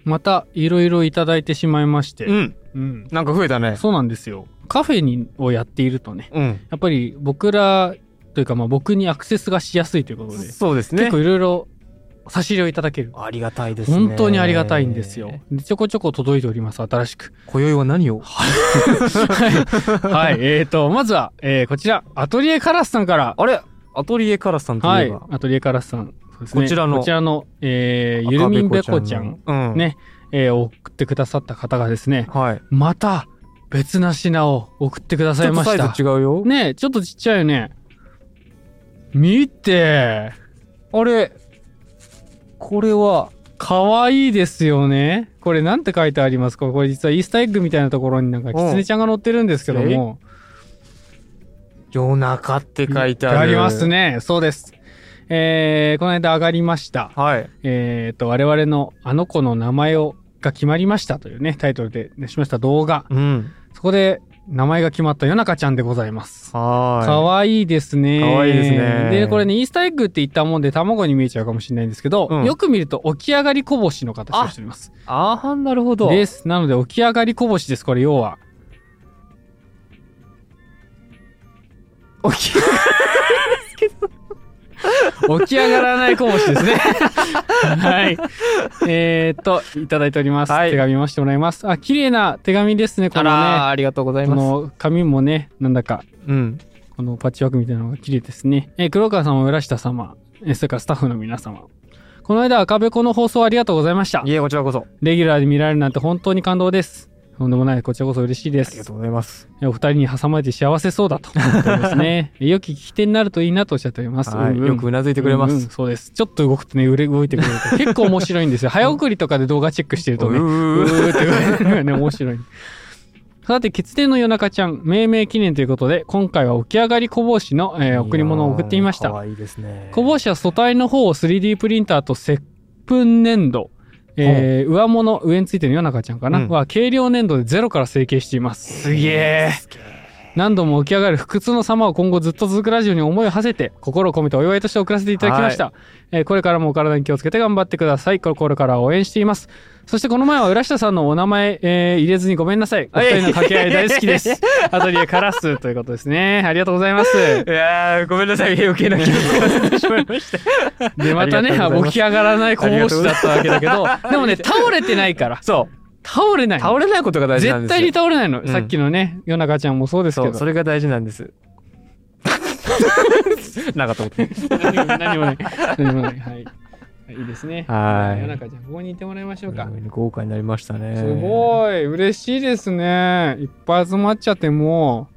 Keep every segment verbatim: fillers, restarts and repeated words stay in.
またいろいろいただいてしまいまして、 うん、うん、なんか増えたね。 そうなんですよ。カフェにをやっているとね、 うん、 やっぱり僕らというかまあ僕にアクセスがしやすいということで、 そうですね。 結構いろいろ差し入れをいただける。 ありがたいですね。 本当にありがたいんですよ。でちょこちょこ届いております。新しく。 今宵は何を？ はい、はい、えーとまずは、えー、こちらアトリエカラスさんから。 あれ、アトリエカラスさんといえば、 はい、アトリエカラスさん、そうですね、 こちらのこちらの、えー、ゆるみんべこちゃん、 うん、 ね、えー、送ってくださった方がですね、 はい、 また別な品を送ってくださいました。 ちょっとサイズ違うよ。 ね、ちょっとちっちゃいよね。見て、 あれ、これはかわいいですよね。これなんて書いてありますか？これ実はイースターエッグみたいなところになんかキツネちゃんが乗ってるんですけども、 夜中って書いてある。 ありますね。そうです。えー、この間上がりました。 はい。 えーと、我々のあの子の名前をが決まりましたというね、タイトルで、ね、しました動画。 うん。 そこで名前が決まった夜中ちゃんでございます。 はい。 かわいいですね。 かわいいですね。 で、これね、イースターエッグって言ったもんで卵に見えちゃうかもしれないんですけど、うん、よく見ると起き上がりこぼしの形をしております。 ああ、なるほど。 です。なので起き上がりこぼしです。これ要は。起き上がらないですけど。起き上がらないこぼしですね。はい。えー、っと、いただいております。はい、手紙読ませてもらいます。あ、綺麗な手紙ですね、このね。 あ, ありがとうございます。 この紙もね、なんだか、 うん。 このパッチワークみたいなのが綺麗ですね。えー、黒川様、浦下様、えー、それからスタッフの皆様。この間、赤べこの放送ありがとうございました。 いえ、こちらこそ。 レギュラーで見られるなんて本当に感動です。とんでもない、こちらこそ嬉しいです。 ありがとうございます。 お二人に挟まれて幸せそうだと思ってますね。良き聞き手になるといいなとおっしゃっております。 はい、 うんうん、 よくうなずいてくれます、 うんうん。そうです。ちょっと動くとね、動いてくれると結構面白いんですよ。早送りとかで動画チェックしてるとね、うーって言われるね、面白い。さて、血伝の夜中ちゃん、命名記念ということで、今回は起き上がり小帽子の、えー、贈り物を送ってみました。 かわいいですね。 小帽子は素体の方を スリーディー プリンターと接粉粘土、えー、上物、上についてる夜中ちゃんかな、うん、は軽量粘土でゼロから成形しています。 すげえ。 何度も起き上がる不屈の様を今後ずっと続くラジオに思いを馳せて、心を込めてお祝いとして送らせていただきました。はい、えー、これからもお体に気をつけて頑張ってください。心から応援しています。そしてこの前は浦下さんのお名前、えー、入れずにごめんなさい。お二人の掛け合い大好きです。アトリエカラスということですね。ありがとうございます。いやー、ごめんなさい。余計な気をつけさせてしまいました。 で、またね、起き上がらない小帽子だったわけだけど、でもね、倒れてないから。 そう。 倒れない。 倒れないことが大事なんですよ。 絶対に倒れないの。うん、さっきのね、夜中ちゃんもそうですけど。 そう、それが大事なんです。なんかと思って。 何も何もない。何もない。はい。いいですね。 はい。 夜中ちゃん、ここにいてもらいましょうか。 豪華になりましたね。 すごい。嬉しいですね。いっぱい集まっちゃっても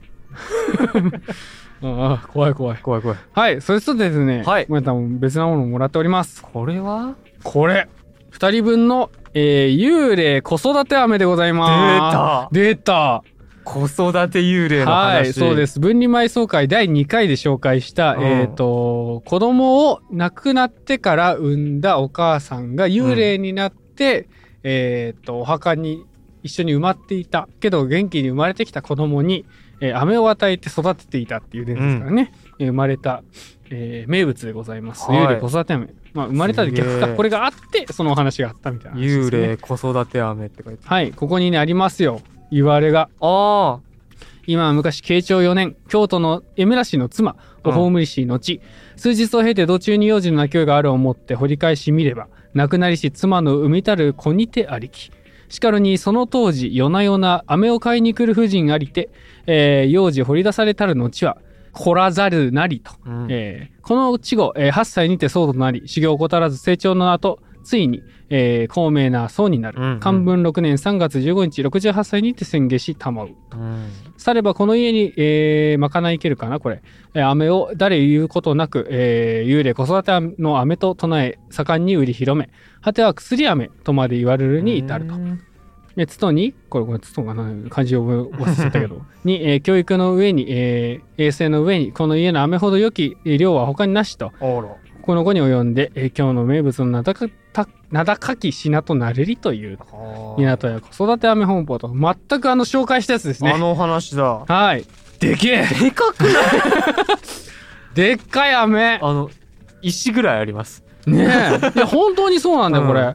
う。ああ、怖い怖い。 怖い怖い。 はい。それとですね。 はい。 また別なものをもらっております。 これはこれ。二人分の、えー、幽霊子育て飴でございます。出た出た子育て幽霊の話。 はい、そうです。分離埋葬会だいにかいで紹介した、うん、えっと、子供を亡くなってから産んだお母さんが幽霊になって、うん、えっと、お墓に一緒に埋まっていたけど元気に生まれてきた子供に、えー、飴を与えて育てていたっていう伝説からね、うん、生まれた、えー、名物でございます。はい、幽霊子育て飴。まあ、生まれたで逆か。これがあって、そのお話があったみたいな、ね。 幽霊子育て飴って書いてある。 はい、ここにね、ありますよ。言われが。 ああ。 今は昔、慶長よねん、京都の江村氏の妻を葬りし後、うん、数日を経て道中に幼児の泣き声があるを思って掘り返し見れば、亡くなりし妻の産みたる子にてありき。しかるにその当時、夜な夜な飴を買いに来る婦人ありて、えー、幼児掘り出されたる後は、来らざるなりと。うん、えー、この稚語、えー、はっさいにて僧となり、修行を怠らず成長の後、ついに、えー、高名な僧になる。うんうん、漢文ろくねんさんがつじゅうごにち、ろくじゅうはっさいにて宣下し、たまう。うん、さればこの家に、えー、まかないけるかなこれ。えー、飴を誰言うことなく、えー、幽霊子育ての飴と唱え、盛んに売り広め、果ては薬飴とまで言われるに至ると。で、つとに、これ、これ、つとかな、漢字を忘れちゃったけど、に、えー、教育の上に、えー、衛生の上に、この家の飴ほど良き量は他になしと。この後に及んで、えー、今日の名物の名高た名高き品となれりという港や子育て飴本舗と全くあの紹介したやつですね。 あの話だ。 はい。でけえ。 でかくないでっかい飴。 あの石ぐらいあります。 ねえ。いや本当にそうなんだよ、うん、これ。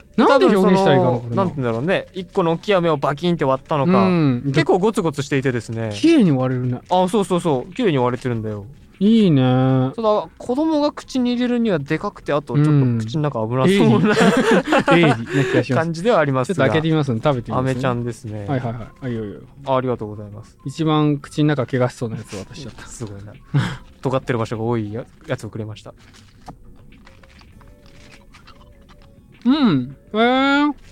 なんで表現したらいいかなこれなんて言うんだろうね、一個の大きい飴をバキンって割ったのか、 うん、 結構ゴツゴツしていてですね、 綺麗に割れるね。 あ、そうそうそう、綺麗に割れてるんだよ。 いいね。 ただ子供が口に入れるにはでかくて、あとちょっと口の中危なそうな、 鋭利な気がします。 感じではありますが、 ちょっと開けてみますね。食べてみますね。 アメちゃんですね。 はいはいはい。あ、いいよいいよ。 あ、ありがとうございます。 一番口の中怪我しそうなやつを渡しちゃった。 すごいな。尖ってる場所が多いややつをくれました。 うん。えー。ん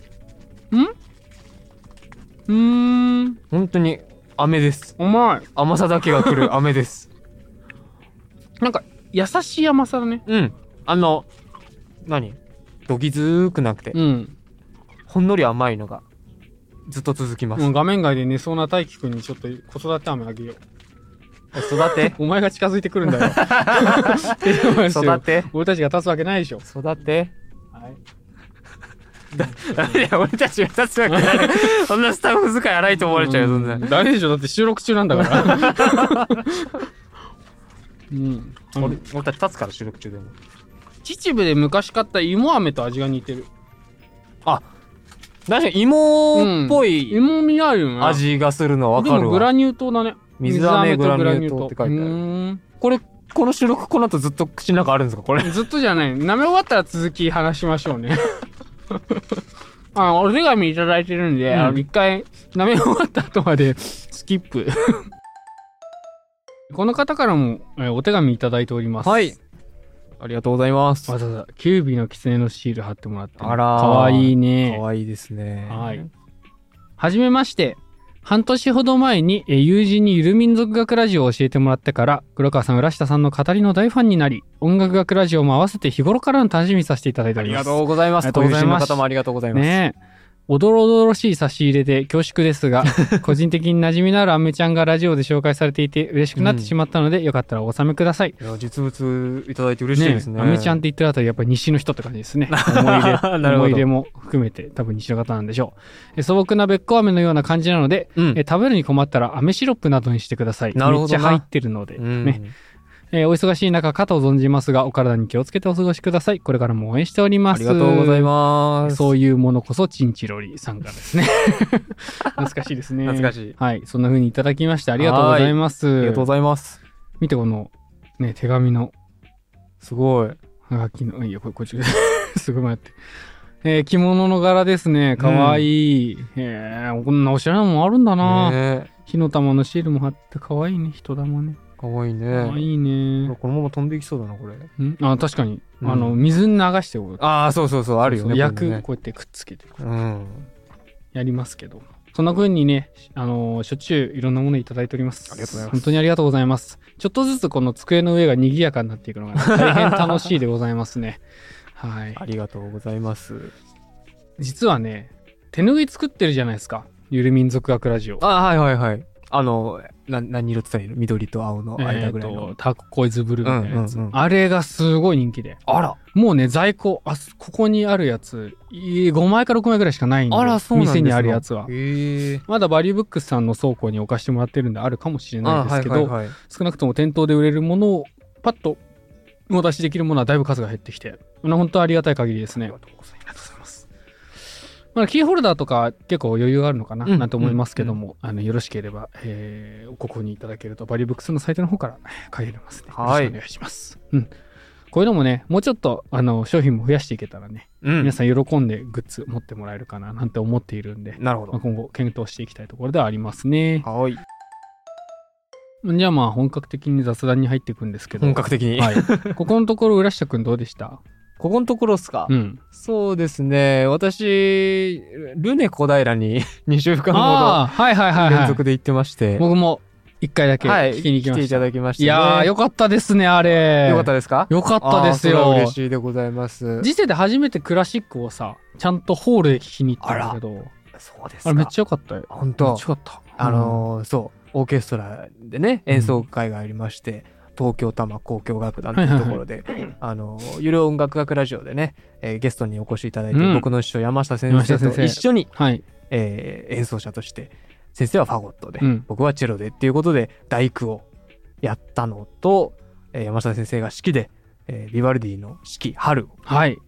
うーん。 本当に飴です。 うまい。 甘さだけが来る飴です。 なんか優しい甘さだね。 うん。あの、何どぎずーくなくて、 うん。 ほんのり甘いのがずっと続きます。 もう画面外で寝そうな大輝くんにちょっと子育て飴あげよう。 育てお前が近づいてくるんだよ。 育て俺たちが立つわけないでしょ。 育てはい。 ダメだよ、俺たちが立つわけない。そんなスタッフ使い荒いと思われちゃうよ、そんな。 ダメでしょ、だって収録中なんだから。うん。 俺俺たち立つから収録中でも。 秩父で昔買った芋飴と味が似てる。 あ、確かに芋っぽい芋味あるよね。 味がするのはわかるわ。 でもグラニュー糖だね。 水飴グラニュー糖って書いてある。 うーん。 これ、この収録この後ずっと口の中あるんですかこれ。 ずっとじゃない。舐め終わったら続き話しましょうね。あ、お手紙いただいてるんで、うん、あの一回舐め終わった後までスキップ。この方からも、えー、お手紙いただいております。 はい。ありがとうございます。 わざわざキュービーの狐のシール貼ってもらって。 あらー。 かわいいね。 かわいいですね。 はい。はじめまして。半年ほど前に友人にゆる民族学ラジオを教えてもらってから、黒川さん、浦下さんの語りの大ファンになり、音楽学ラジオも合わせて日頃からの楽しみにさせていただいております。 ありがとうございます。ご友人の方もありがとうございます。 ねえ。おどろおどろしい差し入れで恐縮ですが、個人的に馴染みのあるアメちゃんがラジオで紹介されていて嬉しくなってしまったので、うん、よかったらお納めください。 いや、実物いただいて嬉しいですね。 ね、アメちゃんって言ってるあたりやっぱり西の人って感じですね。思い入れ、思い入れも含めて多分西の方なんでしょう。素朴なべっこ飴のような感じなので、うん、え食べるに困ったら飴シロップなどにしてください。 なるほどな。 めっちゃ入ってるので、 うんね。えー、お忙しい中かと存じますが、お体に気をつけてお過ごしください。これからも応援しております。 ありがとうございます。 そういうものこそチンチロリさんからですね。懐かしいですね。 懐かしい。 はい。そんな風にいただきましてありがとうございます。 ありがとうございます。 見てこの、ね、手紙の。 すごい。 はがきの、いや、これ、こっち、すごい待って。えー、着物の柄ですね。かわいい。うん、えー、こんなおしゃれなもんあるんだな。ね、火の玉のシールも貼ってかわいいね。人玉ね。 かわいいね。 かわいいね。 このまま飛んでいきそうだな、これ。 んあ、確かに。うん、あの、水に流しておく。 ああ、そうそうそう、あるよね。 焼く、こうやってくっつけて。 うん。 やりますけど。そんな風にね、あのー、しょっちゅういろんなものいただいております。 ありがとうございます。 本当にありがとうございます。ちょっとずつこの机の上が賑やかになっていくのが、ね、大変楽しいでございますね。はい。 ありがとうございます。 実はね、手拭い作ってるじゃないですか。ゆる民族学ラジオ。 あ、はいはいはい。あの、な、何色って言ったらいいの？緑と青の間ぐらいの。 えー、ターコイズブルーみたいなやつ、うんうんうん。あれがすごい人気で。 あら。 もうね、在庫、あ、ここにあるやつ、ごまいかろくまいぐらいしかないんで。 あら、そうなんですか。 店にあるやつは。 へー。 まだバリューブックスさんの倉庫に置かしてもらってるんであるかもしれないですけど、はいはいはい、少なくとも店頭で売れるものをパッとお出しできるものはだいぶ数が減ってきて、本当ありがたい限りですね。ありがとうございます。まあ、キーホルダーとか結構余裕があるのかな、うん、なんて思いますけども、うん、あのよろしければ、えー、ご購入いただけるとバリューブックスのサイトの方から買えますね。 はい。 よろしくお願いします。うん。こういうのもね、もうちょっとあの商品も増やしていけたらね、うん、皆さん喜んでグッズ持ってもらえるかななんて思っているんで、 なるほど。 まあ、今後検討していきたいところではありますね。 はい。 じゃあまあ本格的に雑談に入っていくんですけど。 本格的に。 はい。ここのところ浦下くんどうでした？ ここのところっすか、 うん、 そうですね。私、ルネ小平ににしゅうかんほど連続で行ってまして。はいはいはい、 僕もいっかいだけ聞きに行きました。はい、来ていただきました、ね。 いやー、よかったですね、あれ。 よかったですか？ よかったですよ。 嬉しいでございます。 時世で初めてクラシックをさ、ちゃんとホールで聞きに行ったんだけど。 そうですか。 あれめっちゃよかったよ。 本当。 めっちゃよかった。 あのー、そう、オーケストラでね、演奏会がありまして、うん東京多摩交響楽団というところで、はいはいはい、あの、ゆる音楽学ラジオでね、えー、ゲストにお越しいただいて、うん、僕の師匠山下先生と一緒に、はいえー、演奏者として、先生はファゴットで、うん、僕はチェロでっていうことで、大工をやったのと、えー、山下先生が指揮で、えー、ビバルディの四季春を、 はい、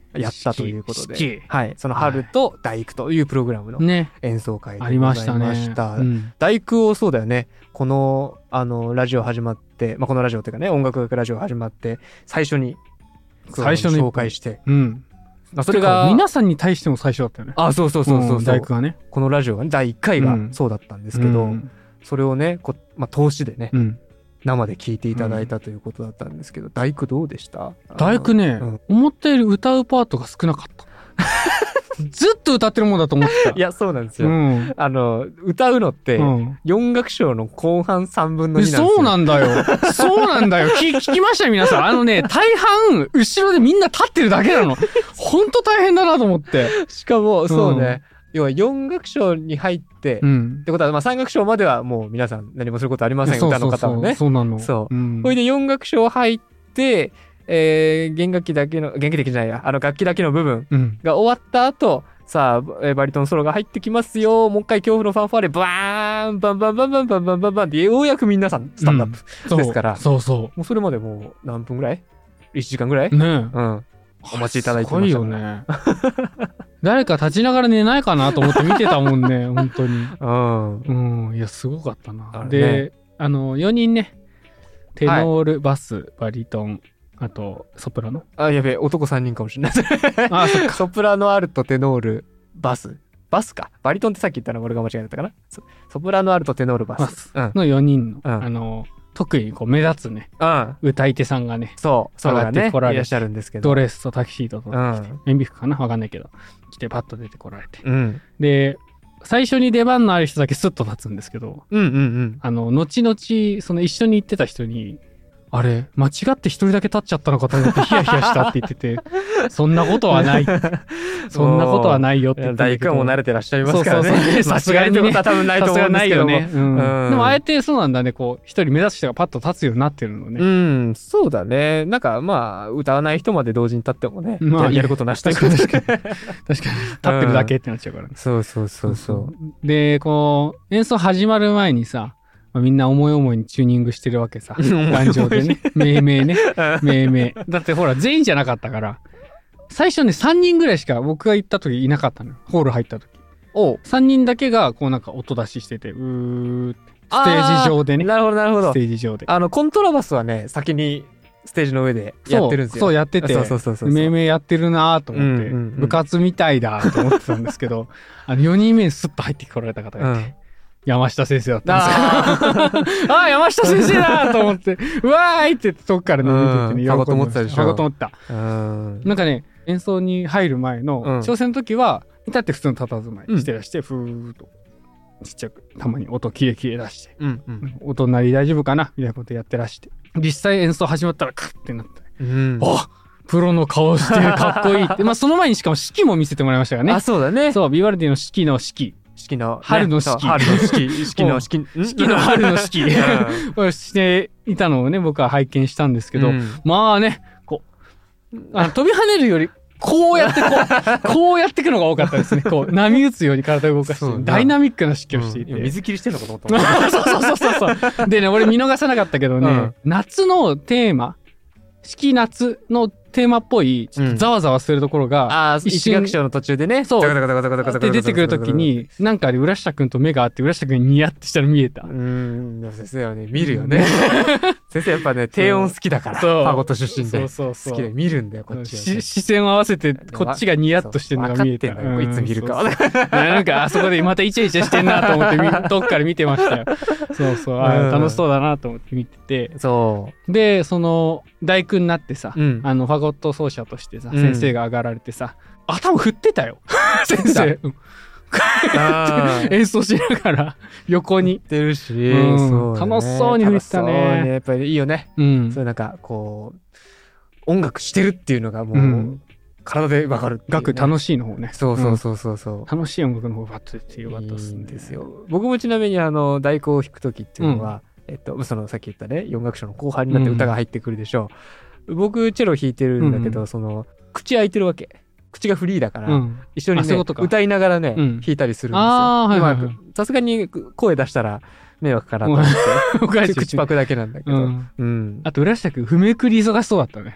やったということで、 式はい、その春と大工というプログラムのね演奏会でごあざいまし。 りましたたね、うん大工をそうだよね。この、あの、ラジオ始まって、まあ、このラジオというかね、音楽学ラジオ始まって、最初に、 最初に紹介して。 うんまあ、それが、 皆さんに対しても最初だったよね。 あ、そうそうそうそうそう、 ん大工がね。 このラジオがね、だいいっかいがそうだったんですけど、 うんそれをね、こまあ、通しでね、 うん生で聞いていただいたということだったんですけど、大工どうでした？ 大工ね、 うん思ったより歌うパートが少なかった。ずっと歌ってるもんだと思ってた。 いや、そうなんですよ。 うんあの、歌うのって、 うんよん楽章の後半さんぶんのになんですよ。 そうなんだよ。そうなんだよ。聞聞きましたよ、皆さん。あのね、大半、後ろでみんな立ってるだけなの。ほんと大変だなと思って。 しかも、そうね、要はよん楽章に入って、っうん。 てことは、まあさん楽章まではもう皆さん何もすることありません、 そう歌そうそうの方はね。 そうなの。 そううんこれでよん楽章入って、えー、弦楽器だけの、弦楽器だけじゃないや、あの楽器だけの部分うん。がが終わった後、さあ、えーバリトンソロが入ってきますよ。もう一回恐怖のファンファーレ、バーン、バンバンバンバンバンバンバンバンって、ようやく皆さんスタンドアップ。 そうですからそうそもうそれまでもう何分ぐらい ?いち 時間ぐらい、 う。ねえ。 うん。お待ちいただいてましたすごいよね。誰か立ちながら寝ないかなと思って見てたもんね、本当に。 うん。 うん、いや、すごかったな。 あれねで、あの、よにんね、テノール、バス、バリトン、あと、ソプラノ。 あ、やべえ、男さんにんかもしれない。 あ、そっか。 ソプラノ、アルト、テノール、バス。バスか。バリトンってさっき言ったの俺が間違えたかな。ソソプラノ、アルト、テノール、バス。 バスうん。 のよにんの、 うんあの、特にこう目立つね、 うん。 歌い手さんがね、 そう。ソロが上がっね、 てこられていらっしゃるんですけど。 ドレスとタキシードと、 うん。 塩ビ服かなわかんないけど、来てパッと出てこられて。 うん。 で、最初に出番のある人だけスッと立つんですけど、 うんうんうん。 あの、後々、その一緒に行ってた人に、あれ、間違って一人だけ立っちゃったのかと思ってヒヤヒヤしたって言ってて、そんなことはない。そんなことはないよって言ってたんだけど。 大工はもう慣れてらっしゃいますからね。 そうそうそうさすがにね間違えることは多分ないと思うんですけども。 さすがないよね。うんうんでもあえてそうなんだね、こう、一人目指す人がパッと立つようになってるのね。 うん、そうだね。なんかまあ、歌わない人まで同時に立ってもね、 まあねややることなしという確かかに確かに。確かに。立ってるだけってなっちゃうからね。 そうそうそうそう。 で、こう、演奏始まる前にさ、まあみんな思い思いにチューニングしてるわけさ。壇上でね。命名ね。命名。だってほら、全員じゃなかったから。最初ね、さんにんぐらいしか僕が行った時いなかったのよ。ホール入った時。 おう。 さんにんだけが、こうなんか音出ししてて、うーってステージ上でね。 なるほどなるほどステ。ージ上で。 あの、コントラバスはね、先にステージの上でやってるんですよ。 そう、そうやってて、 そうそうそうそう。 命名やってるなと思って、 うんうんうん部活みたいだと思ってたんですけど、あのよにんめにスッと入ってこられた方がいて、 うん。 山下先生だったんですよ。ああ、山下先生だと思って、うわーいって言って遠くからね、見ててね、 うんファゴット持ってたでしょファゴット持った。 うん。 なんかね、演奏に入る前うんの挑戦の時は、至って普通の佇まいしてらして、ふーっと、ちっちゃく、たまに音キレキレ出して、 うんうん。 音鳴り大丈夫かなみたいなことやってらして。実際演奏始まったら、クッってなって、 うん。 あプロの顔してる、かっこいいって。まあ、その前にしかも式も見せてもらいましたからねあ、。そうだね。 そう、ビバルディの式の式。 式の。 春の式ねそう春の式。式の式。 式の春の式うをしていたのをね、僕は拝見したんですけど、 うんまあね、こう、あの飛び跳ねるより、こうやってこう、こうやっていくのが多かったですね。こう、波打つように体を動かして、 そうなダイナミックな式をしていて。 うん水切りしてんのかと思ったそうそうそうそうそう。でね、俺見逃さなかったけどね、 うん夏のテーマ、式夏のテーマっぽい、ちょっとざわざわするところが、 ああ、 一瞬一楽章の途中でね。 そうザカザカザカザカザカザカで出てくるときに、なんかで浦下くんと目があって、浦下くんにニヤってしたら見えたう。ーん、先生はね、見るよね。先生やっぱね、低音好きだから。フそうァゴット出身で。 そうそうそう。 好きで見るんだよ、こっちはね。 し視線を合わせて、こっちがニヤッとしてるのが見えた。 そう分かってんのよいつ見るかはうんそうそうなんか、あそこでまたイチャイチャしてんなと思ってみ、遠くから見てましたよ。そうそう、あうん楽しそうだなと思って見てて。 そで、その、大工になってさ、 うんあの、ファゴット奏者としてさ、 うん先生が上がられてさ、頭振ってたよ。先生。うんう。あー演奏しながら、横に。 ってるし、 うんそうだね楽しそうに吹いてたね楽しそうにやっぱりいいよね。 うんそういうなんか、こう、音楽してるっていうのがもう、 うん体でわかるっていうね。 楽楽しいの方ね。 そうそうそうそうそう。 楽しい音楽の方がバッと出てよかったっすね。 いいんですよ。僕もちなみにあの太鼓を弾くときっていうのは、えっとそのさっき言ったねよん楽章の後半になって歌が入ってくるでしょう。僕チェロ弾いてるんだけど、 うんその口開いてるわけ。口がフリーだから、 うん。 一緒にねあそういうことか歌いながらね、 うん弾いたりするんですよ。 あーはいはいはいでまあさすがに声出したら迷惑かなと思って、 おかしい口パクだけなんだけど。 ううんん。 あと、浦下くん、譜めくり忙しそうだったね。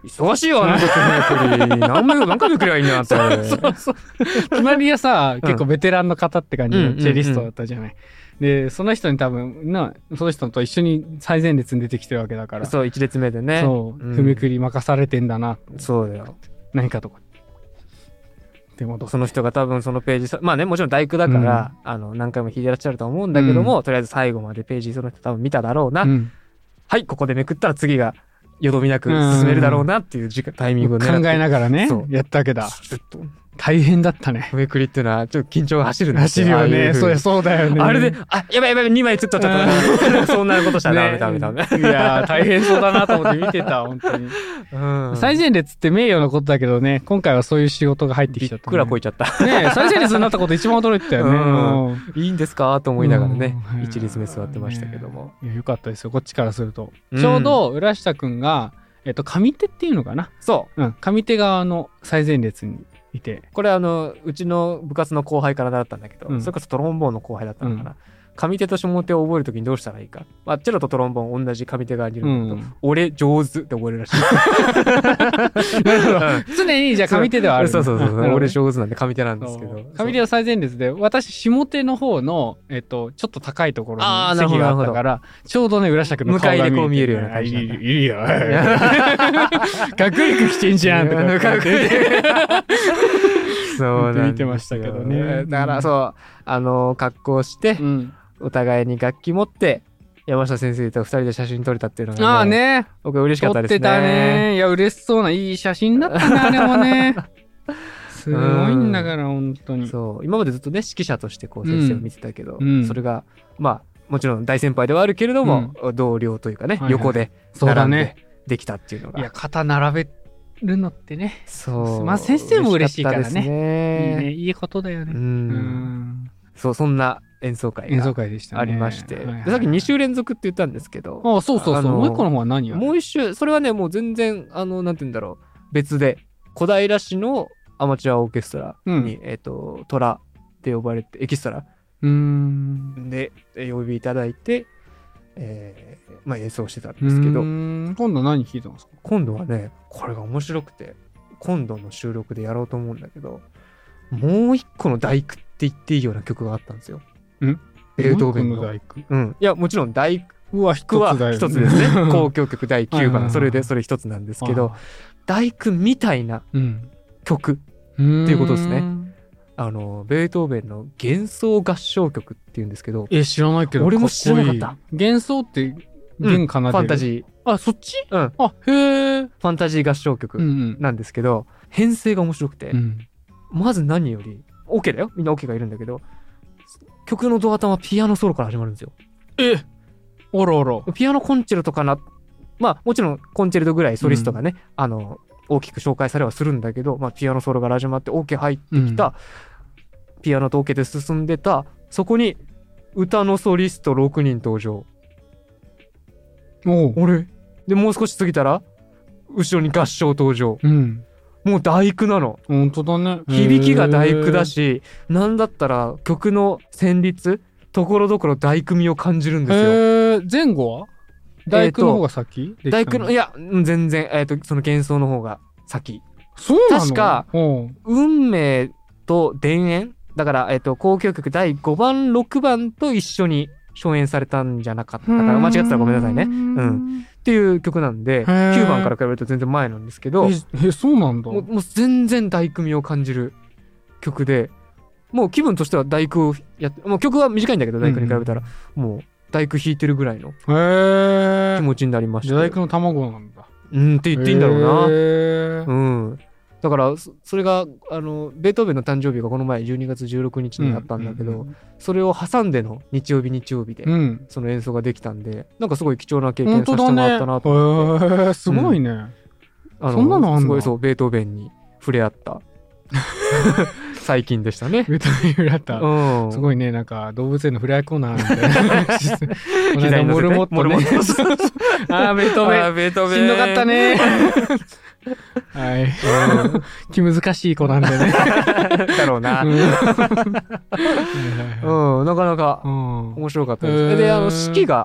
忙しいよ、あの時のやっぱり。何回何回も来ればいいなって。 そうそう。隣がさ、結構ベテランの方って感じのチェリストだったじゃない。で、その人に多分、な、その人と一緒に最前列に出てきてるわけだから。 そう、一列目でね。 そう、踏みくり任されてんだな。 そうだよ。 何かとか。でもその人が多分そのページ、まあね、もちろん大工だから、うん、あの、何回も弾いてらっしゃると思うんだけども、うん、とりあえず最後までページその人多分見ただろうな。うん、はい、ここでめくったら次が、よどみなく進めるだろうなっていう時間、タイミングを狙って考えながらね、やったわけだ。大変だったね。 めくりっていうのは、ちょっと緊張が走るんですよ。走るよね。そうそうだよね。 あれで、あ、やばいやばい、にまいつっちゃった。そんなことしたらダメダメダメ。 いやー、大変そうだなと思って見てた、本当に。最前列って名誉のことだけどね、今回はそういう仕事が入ってきちゃった。 びっくらこいちゃった。 ね最前列になったこと一番驚いてたよね。 いいんですかと思いながらね、一列目座ってましたけども。 いや、よかったですよ、こっちからすると。ちょうど、浦下くんが、えっと、上手っていうのかな。 そう。 うん、上手側の最前列にいて。 これあの、うちの部活の後輩から習ったんだけど、うん、それこそトロンボーンの後輩だったのかな。うん、上手と下手を覚えるときにどうしたらいいか。まあ、チェロとトロンボーン同じ上手側にいるんだけど、うん、俺上手って覚えるらしい。 なるほど。常にじゃあ上手ではある。 そうそうそう。俺上手なんで上手なんですけど。 上手は最前列で、私下手の方の、えっと、ちょっと高いところに席があったから、ちょうどね、浦下君の顔が見えて。 向かいでこう見えるような感じ。 いいよ。かっこよく来てんじゃんとか。かっこいい。 そうなん見てましたけどね。 だからそう、あの、格好して、お互いに楽器持って、山下先生と二人で写真撮れたっていうのが、ね、 ああね。 僕は嬉しかったですね。 撮ってたね。いや、嬉しそうないい写真だったね、あれもね。すごいんだから、本当に。 そう。今までずっとね、指揮者としてこう先生を見てたけど、うん、それが、まあ、もちろん大先輩ではあるけれども、うん、同僚というかね、はいはい、横で並んでできたっていうのが。 いや、肩並べるのってね。 そう。 まあ、先生も嬉しいからね。 ねいいね。いいことだよね。うん。うんそう、そんな演奏会がありまして、ね、さっきに週連続って言ったんですけど、 ああ、そうそうそう、もう一個の方は何よ。 もう一週、それはね、もう全然、あの、なんて言うんだろう、別で、小平市のアマチュアオーケストラに、うん、えっ、ー、と、トラって呼ばれて、エキストラうーんでお呼びいただいて、えーまあ、演奏してたんですけど、 今度何弾いてますか？ 今度はね、これが面白くて、今度の収録でやろうと思うんだけど、もう一個の大工って言っていいような曲があったんですよ。 んベートーベンの大工。 うん。いや、もちろん大工は一つですね。交響曲だいきゅうばん、それでそれ一つなんですけど、大工みたいな曲っていうことですね。あの、ベートーベンの幻想合唱曲っていうんですけど。 え、知らないけど。 俺も知らなかった。 幻想って弦奏でる、うん、 ファンタジー。あ、そっち？ うん。 あ、へえ。 ファンタジー合唱曲なんですけど、うんうん、編成が面白くて、うん、まず何より、オ、ケだよ。みんなオ、ケがいるんだけど、曲のドア頭ピアノソロから始まるんですよ。 えおろおろ。 ピアノコンチェルトかな。まあ、もちろんコンチェルトぐらいソリストがね、うん、あの、大きく紹介されはするんだけど、まあ、ピアノソロから始まってオ、ケ入ってきた、うん、ピアノとオ、ケで進んでた、そこに歌のソリストろくにん登場。 おあれで、もう少し過ぎたら、後ろに合唱登場。 うん、もう大工なの。 本当だね。 響きが大工だし、なんだったら曲の旋律、ところどころ大工味を感じるんですよ。 へー、前後は大工の方が先、 えー、大工の、いや、全然、えっと、その幻想の方が先。 そうなの？ 確か、運命と田園だから、えっと、交響曲だいごばん、ろくばんと一緒に初演されたんじゃなかったかな。間違ってたらごめんなさいね。うん。っていう曲なんで、きゅうばんから比べると全然前なんですけど、 え、えそうなんだ。 もう、もう全然大工味を感じる曲で、もう気分としては大工をやって、もう曲は短いんだけど、大工に比べたら、うん、もう大工弾いてるぐらいの気持ちになりました。 大工の卵なんだ。 うんって言っていいんだろうな。うん。だからそ、それが、あの、ベートーベンの誕生日がこの前じゅうにがつじゅうろくにちにあったんだけど、うんうんうん、それを挟んでの日曜日日曜日で、うん、その演奏ができたんで、なんかすごい貴重な経験させてもらったなと思って。 ね、へー、すごいね。うん、あのそんなのあんの？ すごいそう、ベートーベンに触れ合った。最近でしたね。 ベートーベンに触れ合った。うん、すごいね、なんか動物園の触れ合いコーナーみたいな。この間モルモットね。あー、ベートーベン。あー、ベートーベン。しんどかったね。はい。気難しい子なんでね。 だろうな。うん、なかなか面白かったです。で、あの、式が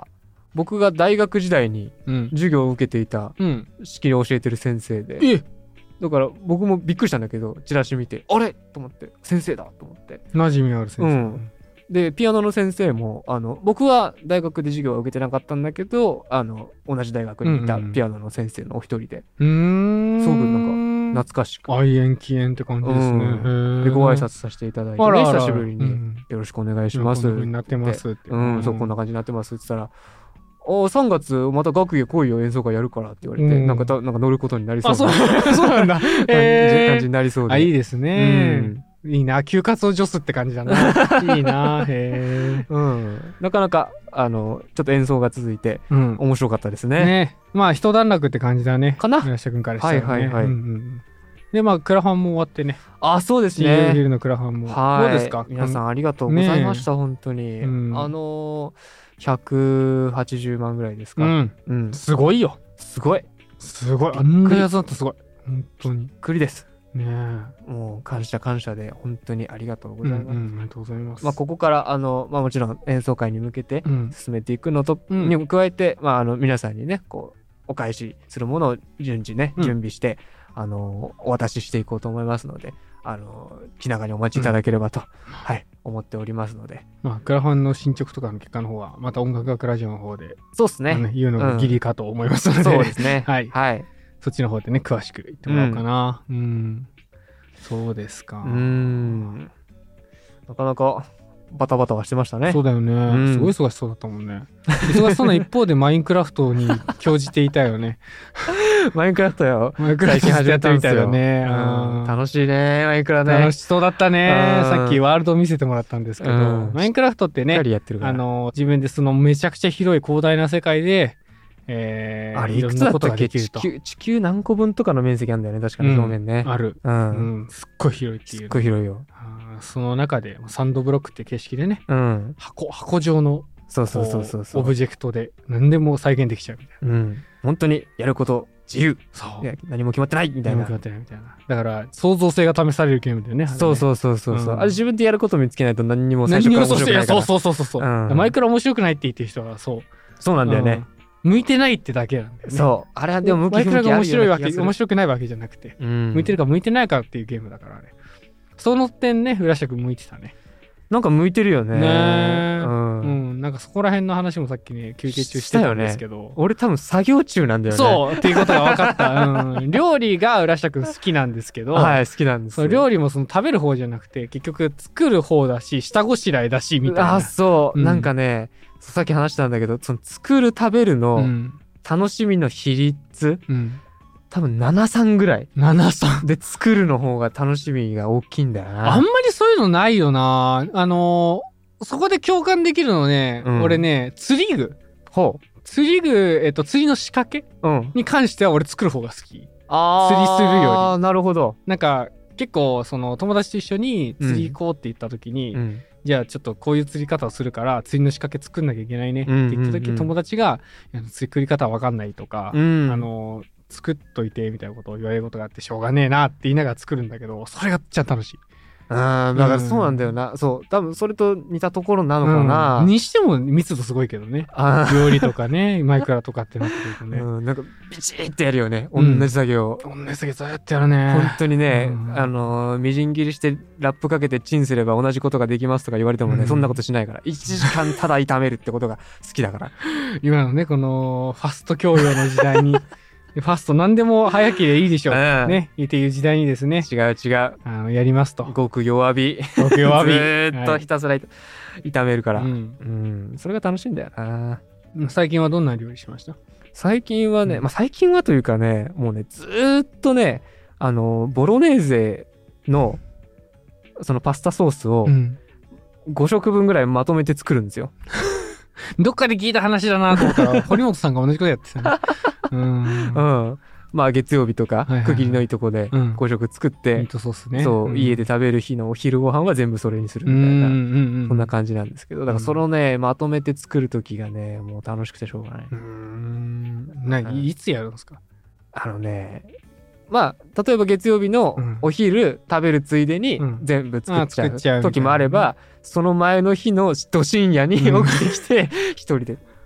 僕が大学時代にうん授業を受けていたうん式に教えてる先生で、 えだから僕もびっくりしたんだけど、チラシ見てあれと思って、先生だと思って。 馴染みある先生、 うんでピアノの先生もあの僕は大学で授業は受けてなかったんだけど、あの同じ大学にいたピアノの先生のお一人で、 うーんすごくなんか懐かしく、 愛縁起縁って感じですね、 うんへーでご挨拶させていただいて、ね、 あらあら久しぶりに、 うんよろしくお願いしますこんな風になってますってうん、そうこんな感じになってますって言ったら、おさんがつまた学芸来いよ演奏会やるからって言われて、 うんなんかたなんか乗ることになりそうなあそうそうなんだ感じえー感じになりそうで、 あいいですね、 うんいいな休活を除すって感じだないいなへえうん、なかなかあのちょっと演奏が続いてうん面白かったですね。 ねまあ一段落って感じだねかな村下君からしたらねはいはいはいうんうんでまあクラファンも終わってねあ、そうですジーエルビね。 ルのクラファンもはい。 どうですか皆さんありがとうございました、本当に。 うんあのー、ひゃくはちじゅうまんぐらいですか。 うんうん。 すごいよすごい。 すごいあんなやつだったすごい本当にびっくりです。 ねもう感謝感謝で本当にありがとうごえうんざいます。 うんありがとうございますまあ、ここからあの、まあ、もちろん演奏会に向けてうん進めていくのと、 うんに加えて、まあ、あの皆さんにねこうお返しするものを順次ね、 うん準備してあのお渡ししていこうと思いますので、あの気長にお待ちいただければと、はい思っておりますので、 まあクラファンの進捗とかの結果の方はまた音楽学ラジオの方でそうですね。 まあね言うのがギリかと思いますのでそうですね。 はいはい。 そっちの方でね詳しく言ってもらおうかなうんそうですかうーん。なかなかバタバタはしてましたね。 そうだよね、 んすごい忙しそうだったもんね忙しそうな一方でマインクラフトに興じていたよねマインクラフトよ。 マインクラフト最近始やってみためたんですよ。 いだねうんうん楽しいね、マインクラね。 楽しそうだったねうんさっきワールド見せてもらったんですけど、 うんマインクラフトってしっかねりやってるから。 あの自分でそのめちゃくちゃ広い広大な世界でえーあれいくいろんなことつだったっけ、 ができると地球地球何個分とかの面積あるんだよね、確かにうん表面ね。 ある、 う。 うんん、すっごい広いってすっいうごい広いよ。 あーその中でサンドブロックって形式でねうん。 箱箱状のそうそうそうそうそう。 こうオブジェクトで何でも再現できちゃうみたいなうん。本当にやること自由。 そういや何も決まってないみたいな何も決ま。ってないみたいなだから創造性が試されるゲームだよねそうそうそうそうそう。 うんあれ自分でやること見つけないと何にも最初から何にもそう面白くないから。 そうそうそうそう、 うんマイクラ面白くないって言ってる人はそうそうなんだよね。 うん向いてないってだけなんだよねそう。あれはでも向きマイクラが面白いわけ面面白くないわけじゃなくてうん。 向いてるか向いてないかっていうゲームだからねその点ね浦下君向いてたねなんか向いてるよね。 ねえうん。 うんなんかそこら辺の話もさっきね休憩中してたんですけど、 俺多分作業中なんだよね。 そうっていうことが分かった、うん、料理が浦下君好きなんですけど、 はい、好きなんですよ。 そう料理もその食べる方じゃなくて結局作る方だし下ごしらえだしみたいなあ、そう、 うんなんかね、さっき話したんだけど、その作る食べるうのん楽しみの比率、 うん、 多分ななさんぐらい。 ななさんで、作るの方が楽しみが大きいんだよな。 あんまりそういうのないよなあのーそこで共感できるのね、 うん俺ね釣り具ほ釣り具、えっと、釣りの仕掛けう。うん。 に関しては俺作る方が好きあ釣りするよりああ、なるほど。 なんか結構その友達と一緒に釣り行こうって言った時に、 うん。 じゃあちょっとこういう釣り方をするから釣りの仕掛け作んなきゃいけないねってうんうんうん言った時、友達がいや釣り方わかんないとか、 うん。 あの作っといてみたいなことを言われることがあってしょうがねえなって言いながら作るんだけどそれがめっちゃ楽しいあーだからそうなんだよな。そう。多分それと似たところなのかな。 うんにしても密度すごいけどねあー料理とかねマイクラとかってなってくるとね、 うん、なんかビチッてやるよね。同うんじ作業。 同じだけどやってやるね本当にね、 うんあのーみじん切りしてラップかけてチンすれば同じことができますとか言われてもね、 うんそんなことしないからいちじかんただ炒めるってことが好きだから今のねこのファスト教養の時代にファスト何でも早きでいいでしょう、 うんね言っていう時代にですね違う違うあのやりますとごく弱火僕弱火ずーっとひたすら炒めるから、 はいうん、それが楽しいんだよな。 うん、最近はどんな料理しました？ 最近はね、 うんまあ、最近はというかねもうねずーっとねあのボロネーゼのそのパスタソースをうんご食分ぐらいまとめて作るんですよ。 どっかで聞いた話だなと思ったら堀本さんが同じことやってたね。うんうん、まあ月曜日とかはいはいはい区切りのいいとこでうんご食作って、 ミートソースね。 そう、 ん家で食べる日のお昼ご飯は全部それにするみたいな、 うんうんうんそんな感じなんですけどだからそのね、まとめて作る時がねもう楽しくてしょうがない。 うーん何いつやるんですか？ あのねまあ例えば月曜日のうんお昼食べるついでにうん全部作っちゃあ作っちゃうみたいなう時もあれば、その前の日のど深夜に起きてきて一人で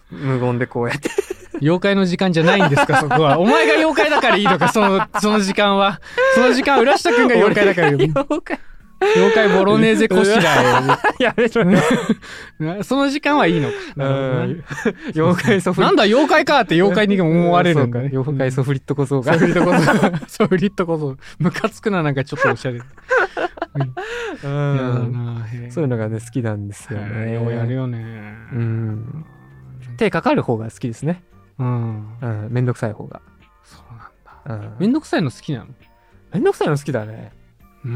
無言でこうやって妖怪の時間じゃないんですかそこは。お前が妖怪だからいいのか、そのその時間は。その時間浦下くんが妖怪だからいい。 妖怪妖怪ボロネーゼこしらえ。 やめろよその時間はいいのか。なるほどね妖怪ソフリットなんだ妖怪かって妖怪に思われるんだね。 妖怪ソフリットこそがソフリットこそソフリットこそムカつくな、なんかちょっとおしゃれ。 ううんんそういうのがね好きなんですよね。 ようやるよね。 うん手かかる方が好きですね。 うんうんめんどくさい方が。 そうなんだ。 うんめんどくさいの好きなの？ めんどくさいの好きだね。 うー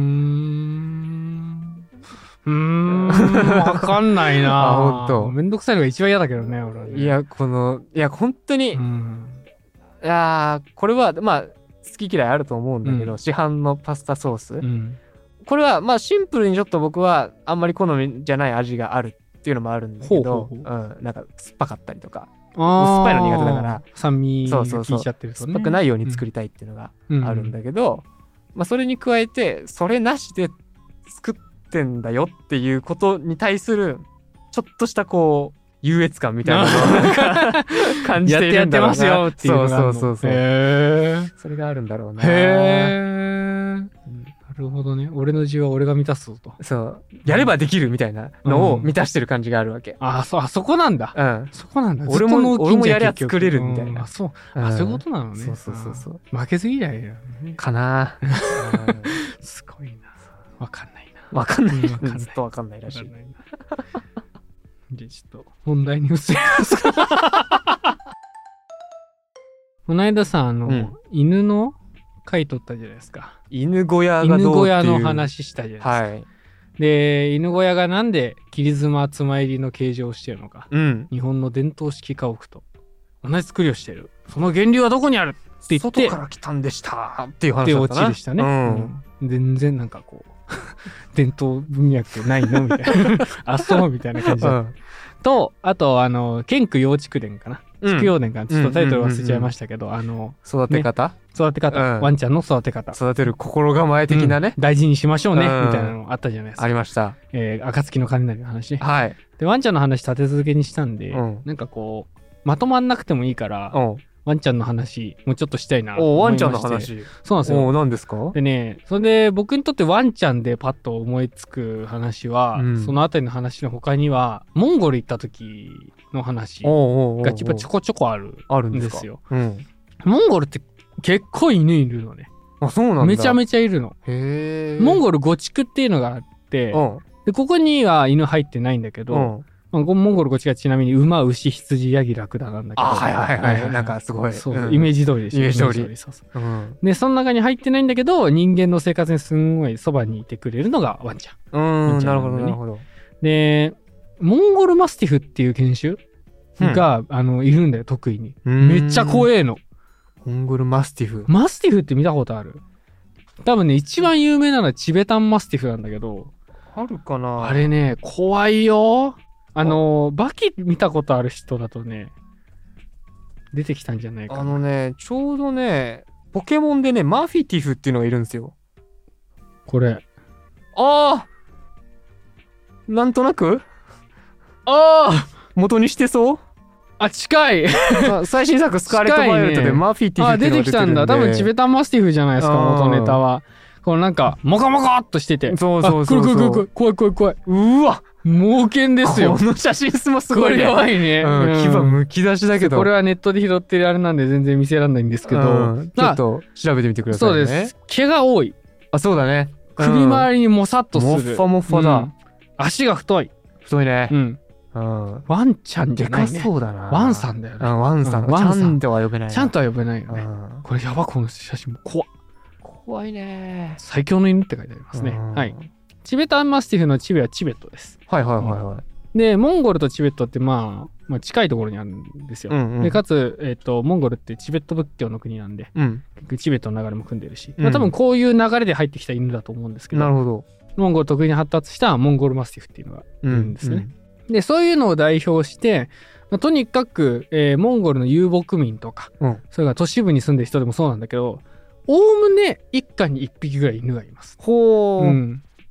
んうーんわかんないな。 あほんとめんどくさいのが一番嫌だけどね俺はね。 いやこのいや本当に、 うん、 いやーこれはまあ好き嫌いあると思うんだけど、 うん市販のパスタソース、 うんこれはまあシンプルにちょっと僕はあんまり好みじゃない味があるっていうのもあるんだけど、 ほうほうほうん、なんか酸っぱかったりとかあ酸っぱいの苦手だから酸味がそうそうそう効いちゃってるとね。 酸っぱくないように作りたいっていうのがうんあるんだけど、まあ、それに加えてそれなしで作ってんだよっていうことに対するちょっとしたこう優越感みたいなのをなんか感じているんだろうな。 やってやってますよっていうのがあるの。 そうそうそうそうへーそれがあるんだろうな。 へーなるほどね。俺の字は俺が満たすぞと。 そうやればできるみたいなのを満たしてる感じがあるわけ。 あそあそこなんだ。 うんそこなんだ。 俺もずっと脳筋じゃん俺もやりゃ結局作れるみたいなうんあそううんあそういうことなのね。 そうそうそうそうあ負けず嫌いだよね。 かな。 すごいな。わかんないな。 わかんない。 うんわかんないずっとわかんないらしい。 わかんないなじゃあちょっと本題に移りますか。この間さあの、 うん犬の回取ったじゃないですか。 犬小屋がどうっていう犬小屋の話したじゃないですか。 はい。 で犬小屋がなんで切妻妻入りの形状をしてるのか。 うん。 日本の伝統式家屋と同じ作りをしている。その源流はどこにあるって言って外から来たんでしたっていう話でオだったな。 チでしたね。 うんうん全然なんかこう伝統文脈ないのみたいなあそうみたいな感じだった、 うんとあとあの健区幼畜伝かなうん畜養伝かなちょっとタイトル忘れちゃいましたけど、あの育て方、 育て方、 うんワンちゃんの育て方育てる心構え的なね、 うん大事にしましょうね、 うんみたいなのあったじゃないですあか。 りました。 えー、暁の鐘なりの話ね。 はい。 でワンちゃんの話立て続けにしたんで、 うんなんかこうまとまんなくてもいいから、 うん。 ワンちゃんの話もうちょっとしたいなとおワンちゃん思いまして。 の話。 そうなんですよ。 お何ですか？ でね、それで僕にとってワンちゃんでパッと思いつく話は、 うんそのあたりの話の他には、モンゴル行った時の話おうおうおうおうがちょこちょこあるあるんでか？ んですすよ。 うん。 モンゴルって結構犬いるのね。 あ、そうなんだ。 めちゃめちゃいるの。 へー。 モンゴルゴチクっていうのがあって、 うん。 でここには犬入ってないんだけど、 うん。 まあモンゴルゴチクはちなみに馬、牛、羊、ヤギ、ラクダなんだけど。 あ、はいはいはい。なんかすごい。 そう、 うんイメージ通りでしょ。 イメージ通りそうそううん。 で、その中に入ってないんだけど、人間の生活にすんごいそばにいてくれるのがワンちゃん。 うん。 いいんじゃないなるほど、なるほど。 で、モンゴルマスティフっていう犬種が、あの、いるんだよ、得意に。めっちゃ怖い。 えの。 モンゴルマスティフ。 マスティフって見たことある？多分ね、一番有名なのはチベタンマスティフなんだけど、 あるかな？ あれね、怖いよ。あの、バキ見たことある人だとね、出てきたんじゃないかな。 あのね、ちょうどね、ポケモンでね、マフィティフっていうのがいるんですよ。 これ。 ああなんとなくあ元にしてそうああ、近いさ最新作スカーレット・バイオレットでマフィティフあ、 っていうのが出てるんで出てきたんだ。多分チベタンマスティフじゃないですか、 あー元ネタは。このなんか、モコモコっとしてて。 そうそうそうそうあ来る来る来る来る。怖い怖い怖い。 うわ猛犬ですよこ。の写真もすこれごいね。 やばいね。 うん、牙むき出しだけど。 これはネットで拾ってるあれなんで全然見せられないんですけど、 うんちょっと調べてみてくださいね。 そうです。毛が多い。 あ、そうだね。 首周りにもさっとする。 もっfaもっfaだうん足が太い。 太いねう。ん。 うん。 ワンちゃんじでかゃないね。 そうだな。 ワンさんだよね。 うん、ワンさん。 うんワンさんちゃんとは呼べないな。 ちゃんとは呼べないよね。 うんこれやば、この写真も怖っ。 怖いね。 最強の犬って書いてありますね。 うんはい。チベタンマスティフのチベはチベットです。 はいはいはいはい。 で、モンゴルとチベットってまあ、まあ、近いところにあるんですよ。 うんうんでかつ、えっとモンゴルってチベット仏教の国なんで、 うん。 チベットの流れも組んでるし、 うんまあ、多分こういう流れで入ってきた犬だと思うんですけど、 なるほど。 モンゴル得意に発達したモンゴルマスティフっていうのがいるんですね。で、そういうのを代表して、まあとにかく、えーモンゴルの遊牧民とか、 うんそれから都市部に住んでる人でもそうなんだけど、おおむね一家に一匹ぐらい犬がいます。 ほう。 うん。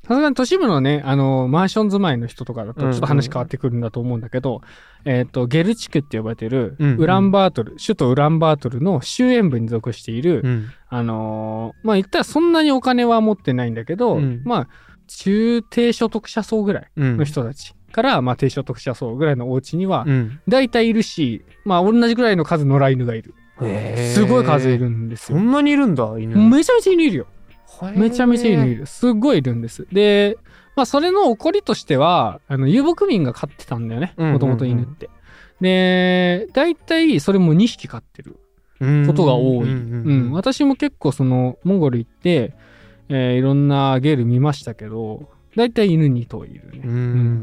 さすがに都市部のね、あの、マンション住まいの人とかだとちょっと話変わってくるんだと思うんだけど、うんうん、えっ、ー、と、ゲル地区って呼ばれてる、ウランバートル、うんうん、首都ウランバートルの周辺部に属している、うん、あのー、まあ言ったらそんなにお金は持ってないんだけど、うん、まあ、中低所得者層ぐらいの人たちから、うん、まあ低所得者層ぐらいのお家には、大体いるし、まあ同じぐらいの数野良犬がいる。すごい数いるんですよ。 そんなにいるんだ、犬。 めちゃめちゃ犬いるよ。めちゃめちゃ犬いる。すっごいいるんです。で、まあそれの起こりとしては、あの遊牧民が飼ってたんだよね。もともと犬って。で、大体それもにひき飼ってることが多い。うん。私も結構そのモンゴル行って、えー、いろんなゲル見ましたけど、大体犬に頭いるね。うん。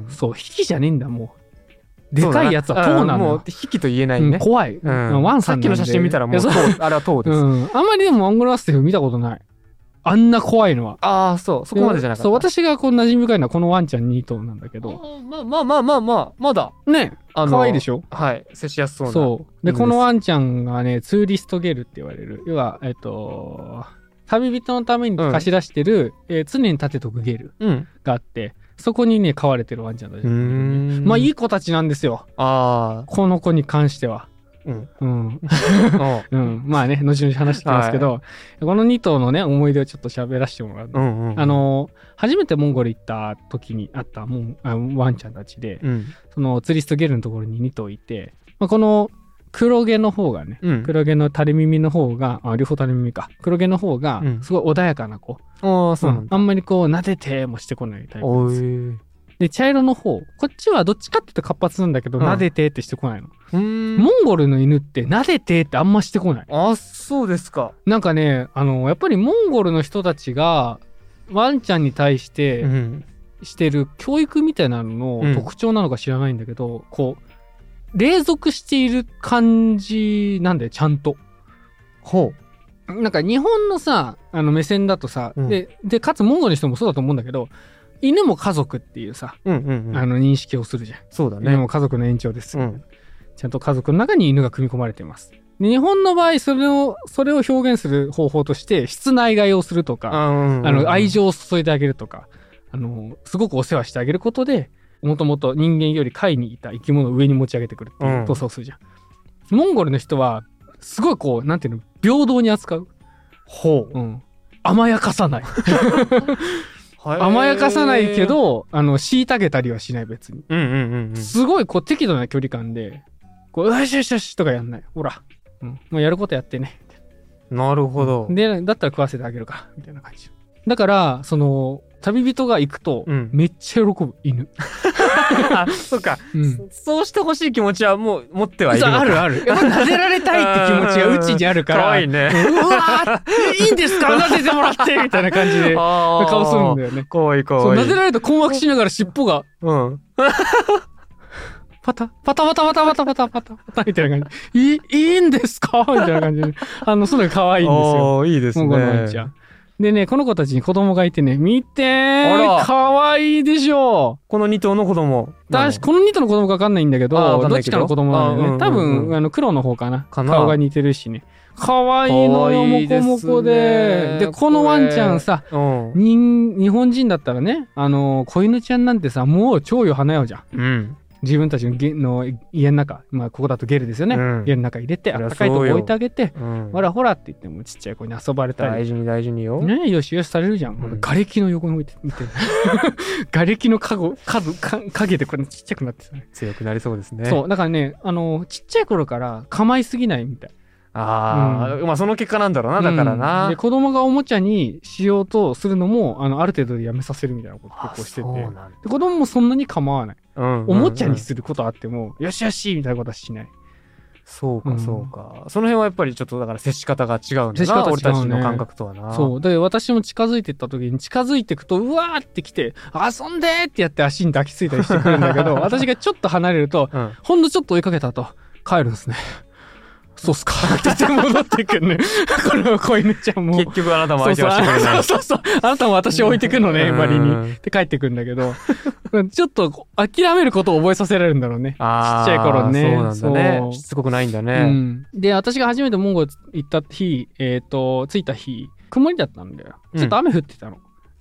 そう、ひきじゃねえんだ、もう。でかいやつは塔なの。 もう、引きと言えないね。 うん、怖い。うん、ワンさんなんで。 さっきの写真見たらもう、あれは塔です。 うん。あんまりでもモンゴルアステフ見たことない。あんな怖いのは。 ああ、そう。そこまでじゃなかった。 そう、私がこう馴染み深いのはこのワンちゃんに頭なんだけど。 まあまあまあまあまあ、まだ。 ね。可愛いでしょ？ はい。接しやすそうな。 そう。で、このワンちゃんがね、ツーリストゲルって言われる。要は、えっと、旅人のために貸し出してる、うん、えー、常に立てとくゲルがあって、うん、そこにね、飼われてるワンちゃんたち。まあ、いい子たちなんですよ。ああ。この子に関しては。うん。うん。うん。まあね、後々話してきますけど、はい、このに頭のね、思い出をちょっと喋らせてもらう。うんうんうん、あの、初めてモンゴル行った時にあったもんあワンちゃんたちで、うん、そのツーリストゲルのところにに頭いて、まあ、この黒毛の方がね、うん、黒毛の垂れ耳の方が、あ、両方垂れ耳か。黒毛の方が、すごい穏やかな子。うん、あそうなんだ、うん。あんまりこう、撫でてもしてこないタイプです。で、茶色の方。こっちはどっちかって言うと活発なんだけど、うん、撫でてってしてこないの。うーん。モンゴルの犬って撫でてってあんましてこない。 あ、そうですか。 なんかね、あの、やっぱりモンゴルの人たちが、ワンちゃんに対して、してる教育みたいなのの特徴なのか知らないんだけど、うん、こう、隷属している感じなんだよ、ちゃんと。ほう。なんか日本のさ、あの目線だとさ、うん、で、で、かつモンゴルの人もそうだと思うんだけど、犬も家族っていうさ、うんうんうん、あの認識をするじゃん。そうだね。犬も家族の延長です、うん。ちゃんと家族の中に犬が組み込まれています。で日本の場合、それを、それを表現する方法として、室内飼いをするとか、あ、うんうんうん、あの、愛情を注いであげるとか、あの、すごくお世話してあげることで、もともと人間より下位にいた生き物を上に持ち上げてくるっていう闘争をするじゃん、うん。モンゴルの人は、すごいこう、なんていうの、平等に扱う。ほう。うん。甘やかさない。甘やかさないけど、あの、虐げたりはしない、別に。うんうんうんうん、すごい、こう、適度な距離感で、こう、よしよしよしとかやんない。ほら。うん。もうやることやってね。 なるほど。 で、だったら食わせてあげるから、みたいな感じ。だから、その、旅人が行くと、めっちゃ喜ぶ、犬。 あ、そっか、うん。そうしてほしい気持ちはもう持ってはいるのか。 あるある。やっぱ撫でられたいって気持ちがうちにあるから。 かわいいね。 うわーいいんですか撫でてもらってみたいな感じで顔するんだよね。 かわいいかわいい。 撫でられると困惑しながら尻尾が。うん。パタパタパタパタパタパタパタパタみたいな感じ。いい、いいんですかみたいな感じで。あの、それが可愛いんですよ。 いいですね。 モンゴルのワンちゃん。でね、この子たちに子供がいてね、見てーかわいいでしょこのに頭の子供。 だし、このに頭の子供かわかんないんだけど、どっちかの子供なんだよね。多分、あの、黒の方かな。かな顔が似てるしね。かわいいのよ、もこもこで。で、このワンちゃんさ、人、日本人だったらね、あの、子犬ちゃんなんてさ、もう超よ花よじゃん。うん。自分たちのゲの家の中、まあここだとゲルですよね、うん、家の中入れてあったかいとこ置いてあげて、うん、ほらほらって言ってもちっちゃい子に遊ばれたり大事に大事によね、よしよしされるじゃん、うん、瓦礫の横に置いて見て瓦礫のかごか影でこれちっちゃくなってたね。 強くなりそうですね。 そうだからね、あのちっちゃい頃から構いすぎないみたい。 ああ、うん、まあその結果なんだろうな、だからな、 うん、で子供がおもちゃにしようとするのも あのある程度でやめさせるみたいなこと結構してて、で子供もそんなに構わない、うんうんうん、おもちゃにすることあってもよしよしみたいなことはしない。 そうかそうか、うん、その辺はやっぱりちょっとだから接し方が違うんだな、ね、俺たちの感覚とはな。 そうで私も近づいていった時に近づいていくとうわーって来て遊んでーってやって足に抱きついたりしてくるんだけど私がちょっと離れると、うん、ほんのちょっと追いかけた後帰るんですね。そうっすかって言って戻ってくるね。この子犬ちゃんも。 結局あなたも相手はしてくれない。 そうそうそう。あなたも私置いてくのね、周りに。って帰ってくるんだけど、ちょっと諦めることを覚えさせられるんだろうね。ちっちゃい頃ね。 そうなんだね。しつこくないんだね。うん、 で、私が初めてモンゴル行った日、えっと、着いた日、曇りだったんだよ。ちょっと雨降ってたの。うん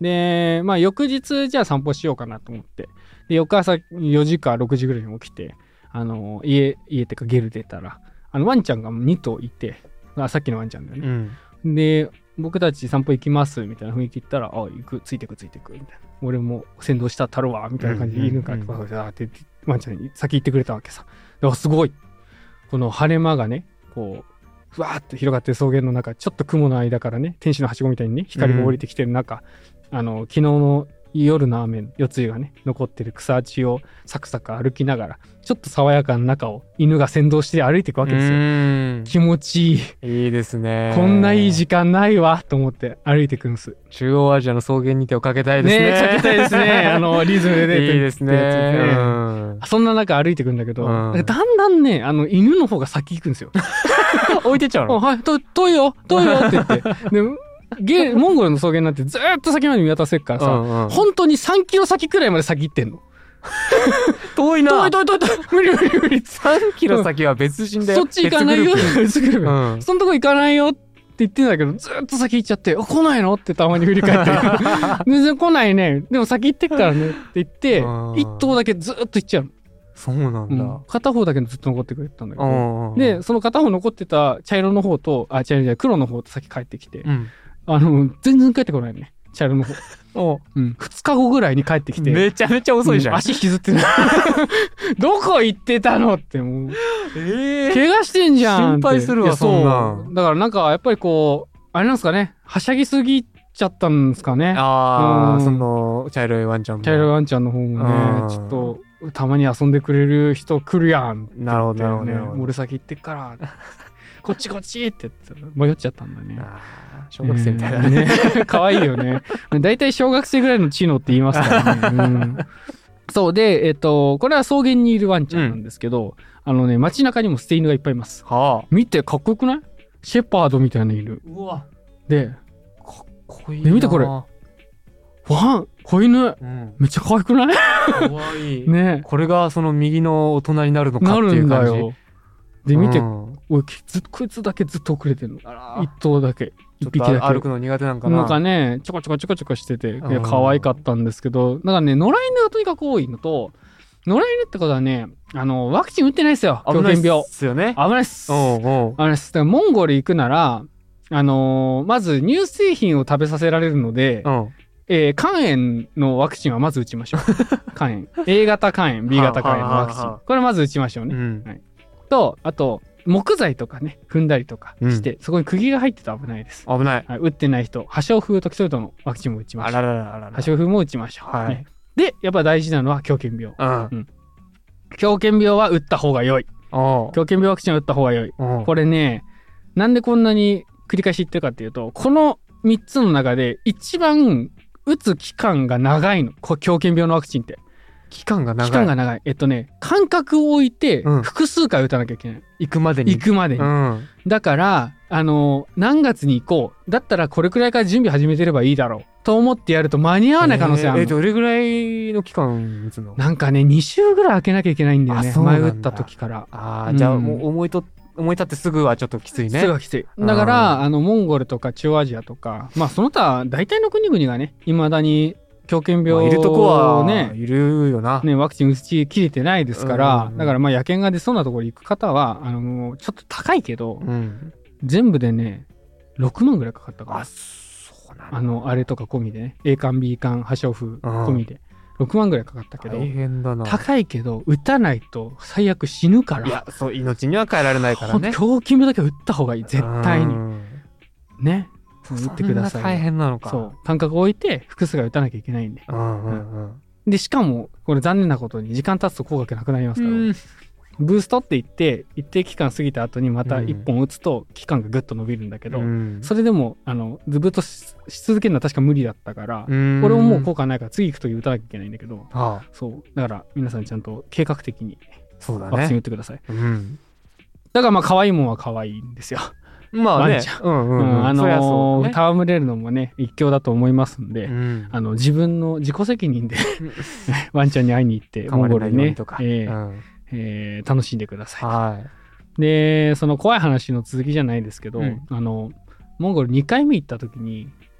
で、まあ翌日じゃあ散歩しようかなと思って、で、翌朝よじかろくじぐらいに起きて、あの、家、家ってかゲル出たら、あの、ワンちゃんがに頭いて、あ、さっきのワンちゃんだよね。うん、で、僕たち散歩行きますみたいな雰囲気言ったら、あ、行く、ついてくついてくみたいな。俺も先導したったるわみたいな感じで犬からバカバカってワンちゃんに先行ってくれたわけさ。だからすごい。この晴れ間がね、こう、ふわーって広がってる草原の中、ちょっと雲の間からね、天使のはしごみたいにね、光が降りてきてる中、うん、あの、昨日の夜の雨、夜露がね、残ってる草地をサクサク歩きながら、ちょっと爽やかな中を犬が先導して歩いていくわけですよ。気持ちいい。 いいですね。 こんないい時間ないわと思って歩いていくんです。 中央アジアの草原に手をかけたいですね。 ねかけたいですね。あの、リズムでね。 いいですね。うん、 そんな中歩いていくんだけど、うん、だんだんね、あの、犬の方が先行くんですよ。 置いてっちゃうの？ はい、と遠いよ遠いよって言って。でゲモンゴルの草原なんてずーっと先まで見渡せるからさ、うんうん、本当にさんキロ先くらいまで先行ってんの。 遠いな。 遠い遠い遠い遠い。無理無理無理。 さんキロ先は別人だよ。 そっち行かないよ。別グループ。うん、そのとこ行かないよって言ってんだけど、ずーっと先行っちゃって、来ないのってたまに振り返って。全然来ないね。でも先行ってっからねって言って、一頭だけずーっと行っちゃうの。 そうなんだ、うん、 片方だけずっと残ってくれてたんだけど、でその片方残ってた茶色の方とあ茶色じゃない黒の方と先帰ってきて、うん、あの全然帰ってこないね茶色の方お、うん、ふつかごぐらいに帰ってきてめちゃめちゃ遅いじゃん、 うん、足引きずってるどこ行ってたのってもう、えー、怪我してんじゃんって心配するわそんなだからなんかやっぱりこうあれなんですかねはしゃぎすぎちゃったんですかねああ、うん、その茶色いワンちゃんも茶色いワンちゃんの方もねちょっとたまに遊んでくれる人来るやんって言って、ね、 なるほどなるほど俺先行ってっからこっちこっちって言って迷っちゃったんだね小学生みたいなね、 えー、かわいいよねだいたい小学生ぐらいの知能って言いますからね、うん、そうでえっ、ー、とこれは草原にいるワンちゃんなんですけど、うん、あのね街中にも捨て犬がいっぱいいます、はあ、見てかっこよくないシェパードみたいな犬うわでかっこいいなで見てこれワン子犬、うん、めっちゃ可愛くない可愛いねこれがその右の大人になるのかっていう感じなるんだよで見て、うん、俺ずこいつだけずっと遅れてるの一頭だけ一匹だけ歩くの苦手なんかななんかねちょこちょこちょこちょこしてていや可愛かったんですけどなんかね野良犬がとにかく多いのと野良犬ってことはねあのワクチン打ってないですよ狂犬病危ないっすよね危ないっすおうおう危ないっすだからモンゴル行くならあのー、まず乳製品を食べさせられるので、うんえー、肝炎のワクチンはまず打ちましょう。肝炎。A 型肝炎、B 型肝炎のワクチン。これまず打ちましょうね。うんはい、と、あと、木材とかね、踏んだりとかして、うん、そこに釘が入ってたら危ないです。 危ない。 はい、打ってない人、破傷風とキソリドのワクチンも打ちましょう。あららららら破傷風も打ちましょう、はいね。で、やっぱ大事なのは狂犬病。うんうん、狂犬病は打った方が良い。狂犬病ワクチンは打った方が良い。これね、なんでこんなに繰り返し言ってるかっていうと、このみっつの中で一番打つ期間が長いの。狂犬病のワクチンって。 期間が長い。 期間が長い。えっとね、間隔を置いて複数回打たなきゃいけない。うん、 行くまでに。 行くまでに。うん、だから、あの、何月に行こう。だったらこれくらいから準備始めてればいいだろう。と思ってやると間に合わない可能性あるの。 えー、えー、どれぐらいの期間打つの？ なんかね、に週ぐらい空けなきゃいけないんだよね。前打った時から。 ああ、うん、じゃあもう思いと思い立ってすぐはちょっときついね。 すぐはきつい。だから、あの、モンゴルとか中央アジアとか、まあその他大体の国々がね、未だに狂犬病、ね、 まあ、いるとこはいるよな。 ね、ワクチン打ち切れてないですから、だからまあ野犬が出そうなところ行く方は、あの、ちょっと高いけど、うん、全部でね、ろくまんぐらいかかったから。あ、そうなんだ。あの、あれとか込みでね、A 肝、B 肝、破傷風込みで。ろくまんぐらいかかったけど、 大変だな。 高いけど、打たないと最悪死ぬから。 いや、そう、命には変えられないからね。 狂犬病だけは打った方がいい、絶対に。ね。打ってください。 大変なのか。 そう。間隔を置いて、複数回打たなきゃいけないんで。うんうんうん、で、しかも、これ残念なことに、時間経つと効果がなくなりますから。ブーストって言って、一定期間過ぎた後にまたいっぽん打つと、期間がぐっと伸びるんだけど、うん、それでも、あの、ずぶっと し, し続けるのは確か無理だったから、これももう効果ないから、次行くとき打たなきゃいけないんだけど、ああそう。だから、皆さんちゃんと計画的に、 そうだね。 ワクチン打ってください。うん、だから、まあ、可愛いもんは可愛いんですよ。 まあね、うんうんうん、 あのー、戯れるのもね一興だと思いますんで、うん、あの自分の自己責任でワンちゃんに会いに行ってモンゴルにね、えーうんえー、楽しんでくださいと、はい、でその怖い話の続きじゃないですけど、うん、あのモンゴルにかいめ行った時に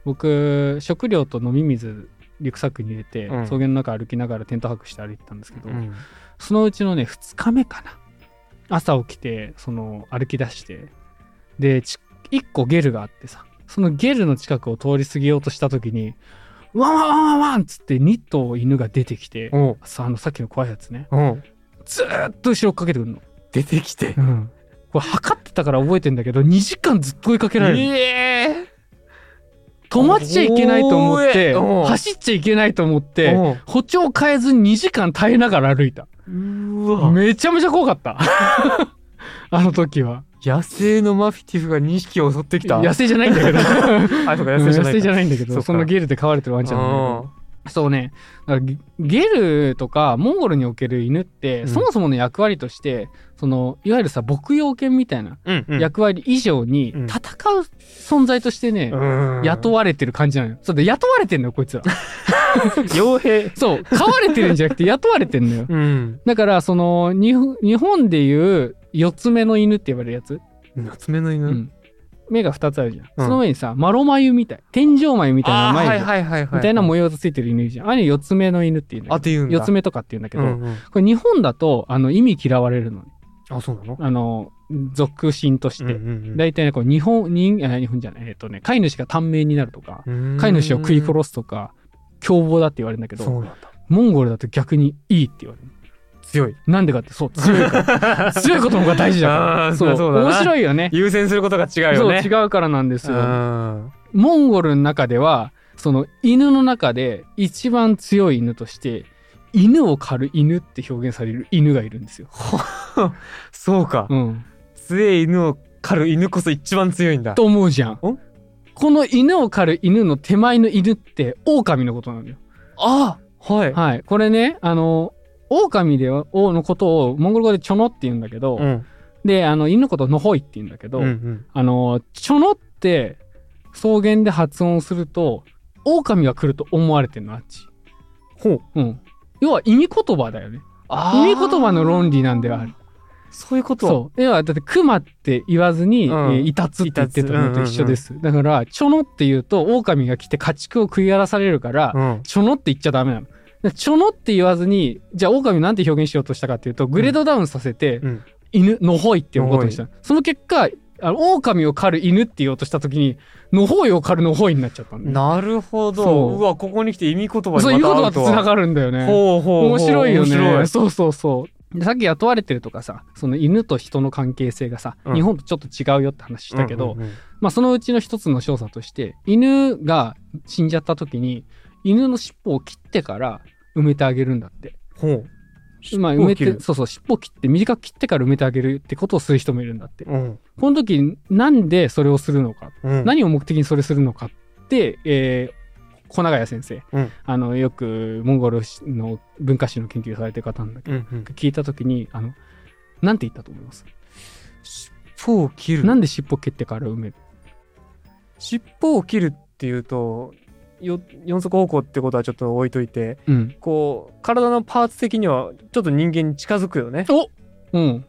僕食料と飲み水リュックサックに入れて、 うん、 草原の中歩きながらテント泊して歩いてたんですけど、 うん、 そのうちのねふつかめかな、朝起きてその歩き出してでいっこゲルがあってさ、そのゲルの近くを通り過ぎようとした時にワンワンワンワンワンっつってに頭犬が出てきて、さあのさっきの怖いやつね、ずーっと後ろ追っかけてくるの。 出てきて、 うん、これ測ってたから覚えてんだけどにじかんずっと追いかけられる。 えー、 止まっちゃいけないと思って走っちゃいけないと思って歩調変えずににじかん耐えながら歩いた。 うわ、 めちゃめちゃ怖かったあの時は。 野生のマフィティフがにひき襲ってきた。 野生じゃないんだけどあ、そうか、野生じゃないか。 野生じゃないんだけど、そのゲルで飼われてるワンちゃんなんだけど、そうね、だからゲルとかモンゴルにおける犬って、うん、そもそもの役割としてそのいわゆるさ牧羊犬みたいな役割以上に戦う存在としてね、うん、雇われてる感じなのよ。そうで雇われてんのよこいつら傭兵。 そう飼われてるんじゃなくて雇われてんのよ、うん、だからその日本でいうよっつめの犬って言われるやつ、 よっつめの犬、うん、 目がふたつあるじゃん、うん、その上にさマロ眉みたい天井眉みたいな眉毛、 はいはいはいはい、 みたいな模様がついてる犬いるじゃん。あれよっつめの犬っていうんだけど、よっつめとかっていうんだけど、うんうん、これ日本だとあの意味嫌われるの。 あ、そうなの？ あの属心として、うんうんうん、だいたいねこう日本人日本じゃないえっとね飼い主が短命になるとか、飼い主を食い殺すとか凶暴だって言われるんだけど、 そうなんだ。 モンゴルだと逆にいいって言われる。 強い。 なんでかって、そう強いから強いことの方が大事だからそう、そうだな。面白いよね。 優先することが違うよね。 そう違うからなんですよ。モンゴルの中ではその犬の中で一番強い犬として犬を狩る犬って表現される犬がいるんですよそうか、うん、強い犬を狩る犬こそ一番強いんだと思うじゃん。この犬を狩る犬の手前の犬って狼のことなんだよ。 ああ、はい、 はい、これねあの狼でおのことをモンゴル語でチョノって言うんだけど、うん、であの犬のことをノホイって言うんだけど、うんうん、あのチョノって草原で発音すると狼が来ると思われてるのあっち。 ほう、 うん、要は意味言葉だよね。意味言葉の論理なんではある。 そういうこと。 そう。要はだってクマって言わずに、うんえー、イタツって言ってたのと一緒です。うんうんうん、だからチョノって言うと狼が来て家畜を食い荒らされるから、うん、チョノって言っちゃダメなの。チョノって言わずにじゃあ狼なんて表現しようとしたかっていうとグレードダウンさせて、うん、犬のほいって呼ぶことにした。その結果あの狼を狩る犬って言おうとした時にのほいを狩るのほいになっちゃったんだ。 なるほど。うわここに来て意味言葉にまたそういう言葉とつながるんだよね。 ほうほうほう面白いよね。 面白い。 そうそうそうでさっき雇われてるとかさその犬と人の関係性がさ、うん、日本とちょっと違うよって話したけど、うんうんうん、まあそのうちの一つの調査として犬が死んじゃった時に犬の尻尾を切ってから埋めてあげるんだって。 ほう。 まあ埋めてそうそう尻尾を切って短く切ってから埋めてあげるってことをする人もいるんだって、うん、この時なんでそれをするのか、うん、何を目的にそれするのかって、えー、小長谷先生、うん、あのよくモンゴルの文化史の研究されてる方なんだけど、うんうん、聞いた時にあのなんて言ったと思います？ 尻尾を切る。 なんで尻尾を切ってから埋める？ 尻尾を切るっていうとよ四足歩行ってことはちょっと置いといて、うん、こう体のパーツ的にはちょっと人間に近づくよね。 おうん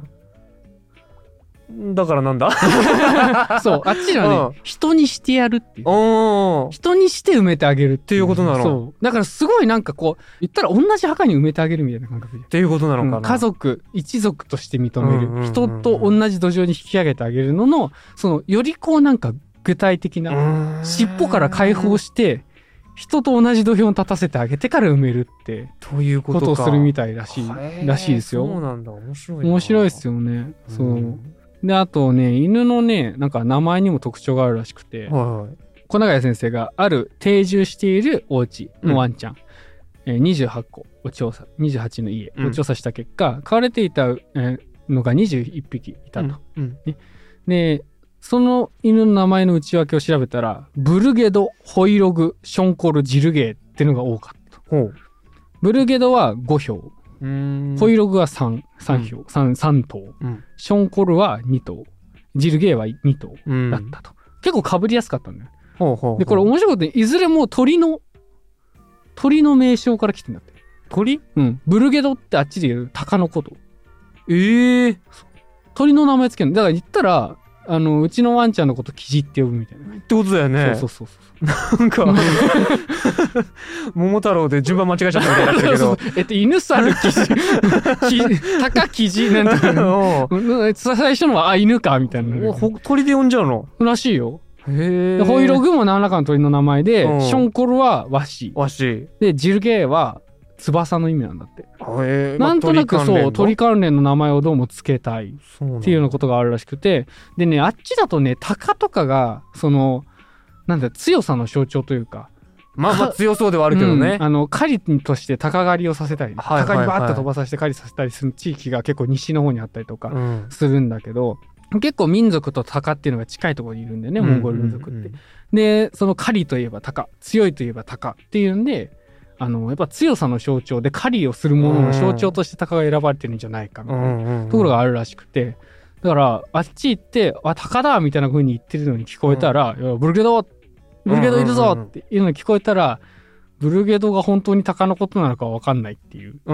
うんだからなんだそうあっちはね、うん、人にしてやるっていう人にして埋めてあげるっていうことなの。 そうだからすごいなんかこう言ったら同じ墓に埋めてあげるみたいな感覚でっていうことなのかな、 うん、家族一族として認める、うんうんうんうん、人と同じ土壌に引き上げてあげるののそのよりこうなんか具体的な尻尾から解放して人と同じ土俵に立たせてあげてから埋めるってということをするみたいらしいらしいですよ。 そうなんだ。面白いな。 面白いですよね。そうであとね犬のねなんか名前にも特徴があるらしくて、はいはい、小長谷先生がある定住しているお家のワンちゃん、うんえー、にじゅうはっこを調査にじゅうはちの家を調査した結果、うん、飼われていたのがにじゅういっぴきいたと、うんうんね、でその犬の名前の内訳を調べたらブルゲド、ホイログ、ションコル、ジルゲーっていうのが多かった。ほう。ブルゲドはごひょう、うーんホイログは 3, 3票、うん、3, 3頭、うん、ションコルはに頭、ジルゲーはに頭だったと。結構被りやすかったんだよ。ほうほうほう。でこれ面白いことにいずれも鳥の鳥の名称から来てんだって。 鳥？ うん。ブルゲドってあっちで言う鷹のこと。 ええー。 鳥の名前つけるの。だから言ったらあのうちのワンちゃんのことキジって呼ぶみたいな。 ってことだよね。 そうそうそうそう。 なんか桃太郎で順番間違えちゃったみたいだったけどそうそうえっと犬猿キジキタカキジなんてうん最初のはあ犬かみたいな。 おほ鳥で呼んじゃうのらしいよ。 へえ。 ホイログも何らかの鳥の名前で、 うん、 ションコルはワシワシでジルゲーは翼の意味なんだって。 へなんとなくそう鳥関連の名前をどうもつけたいそうっていうようなことがあるらしくて、でねあっちだとねタカとかがそのなんだ強さの象徴というか、 まあまあ強そうではあるけどね、 うん、あの狩りとして鷹狩りをさせたり、 はいはいはい、 鷹にバーッと飛ばさせて狩りさせたりする地域が結構西の方にあったりとかうんするんだけど、結構民族と鷹っていうのが近いところにいるんだよね、 うんモンゴル民族って、 うんうん、 でその狩りといえば鷹、強いといえば鷹っていうんで、あのやっぱ強さの象徴で狩りをするものの象徴として鷹が選ばれてるんじゃないかみたいなところがあるらしくて、だからあっち行ってあ鷹だみたいな風に言ってるのに聞こえたら、うん、いやブルゲドブルゲドいるぞっていうのに聞こえたら、ブルゲドが本当に鷹のことなのか分かんないっていう、うん、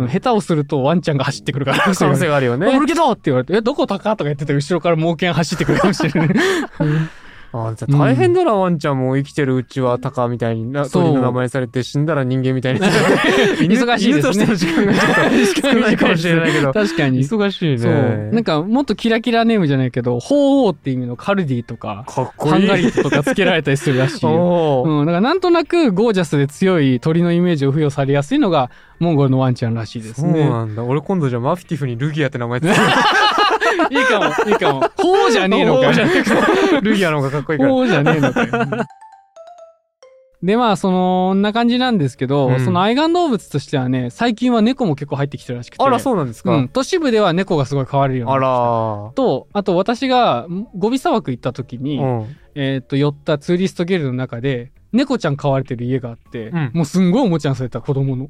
下手をするとワンちゃんが走ってくるから可能性があるよね。 ブルゲドって言われてえどこ鷹とか言ってて後ろから猛犬走ってくるかもしれないあじゃ大変だな、うん、ワンちゃんも生きてるうちはタカみたいにな鳥の名前されて死んだら人間みたいに忙しいですね。 犬としての時間がちょっと少ないかもしれないけど確かに忙しいね。 そうなんかもっとキラキラネームじゃないけど鳳凰って意味のカルディとかかっこいいハンガリットとかつけられたりするらしいよ、うん、だからなんとなくゴージャスで強い鳥のイメージを付与されやすいのがモンゴルのワンちゃんらしいですね。 そうなんだ。俺今度じゃあマフティフにルギアって名前つけるいいかもいいかも。鳳凰じゃねえのかじゃねえかルギアの方がかっこいいから鳳凰じゃねえのかでまあそのんな感じなんですけど、うん、その愛玩動物としてはね最近は猫も結構入ってきてるらしくて。 あらそうなんですか、 うん、都市部では猫がすごい飼われるようになってきた。あらとあと私がゴビ砂漠行った時に、うん、えー、っと寄ったツーリストゲルの中で猫ちゃん飼われてる家があって、うん、もうすんごいおもちゃんされた子供の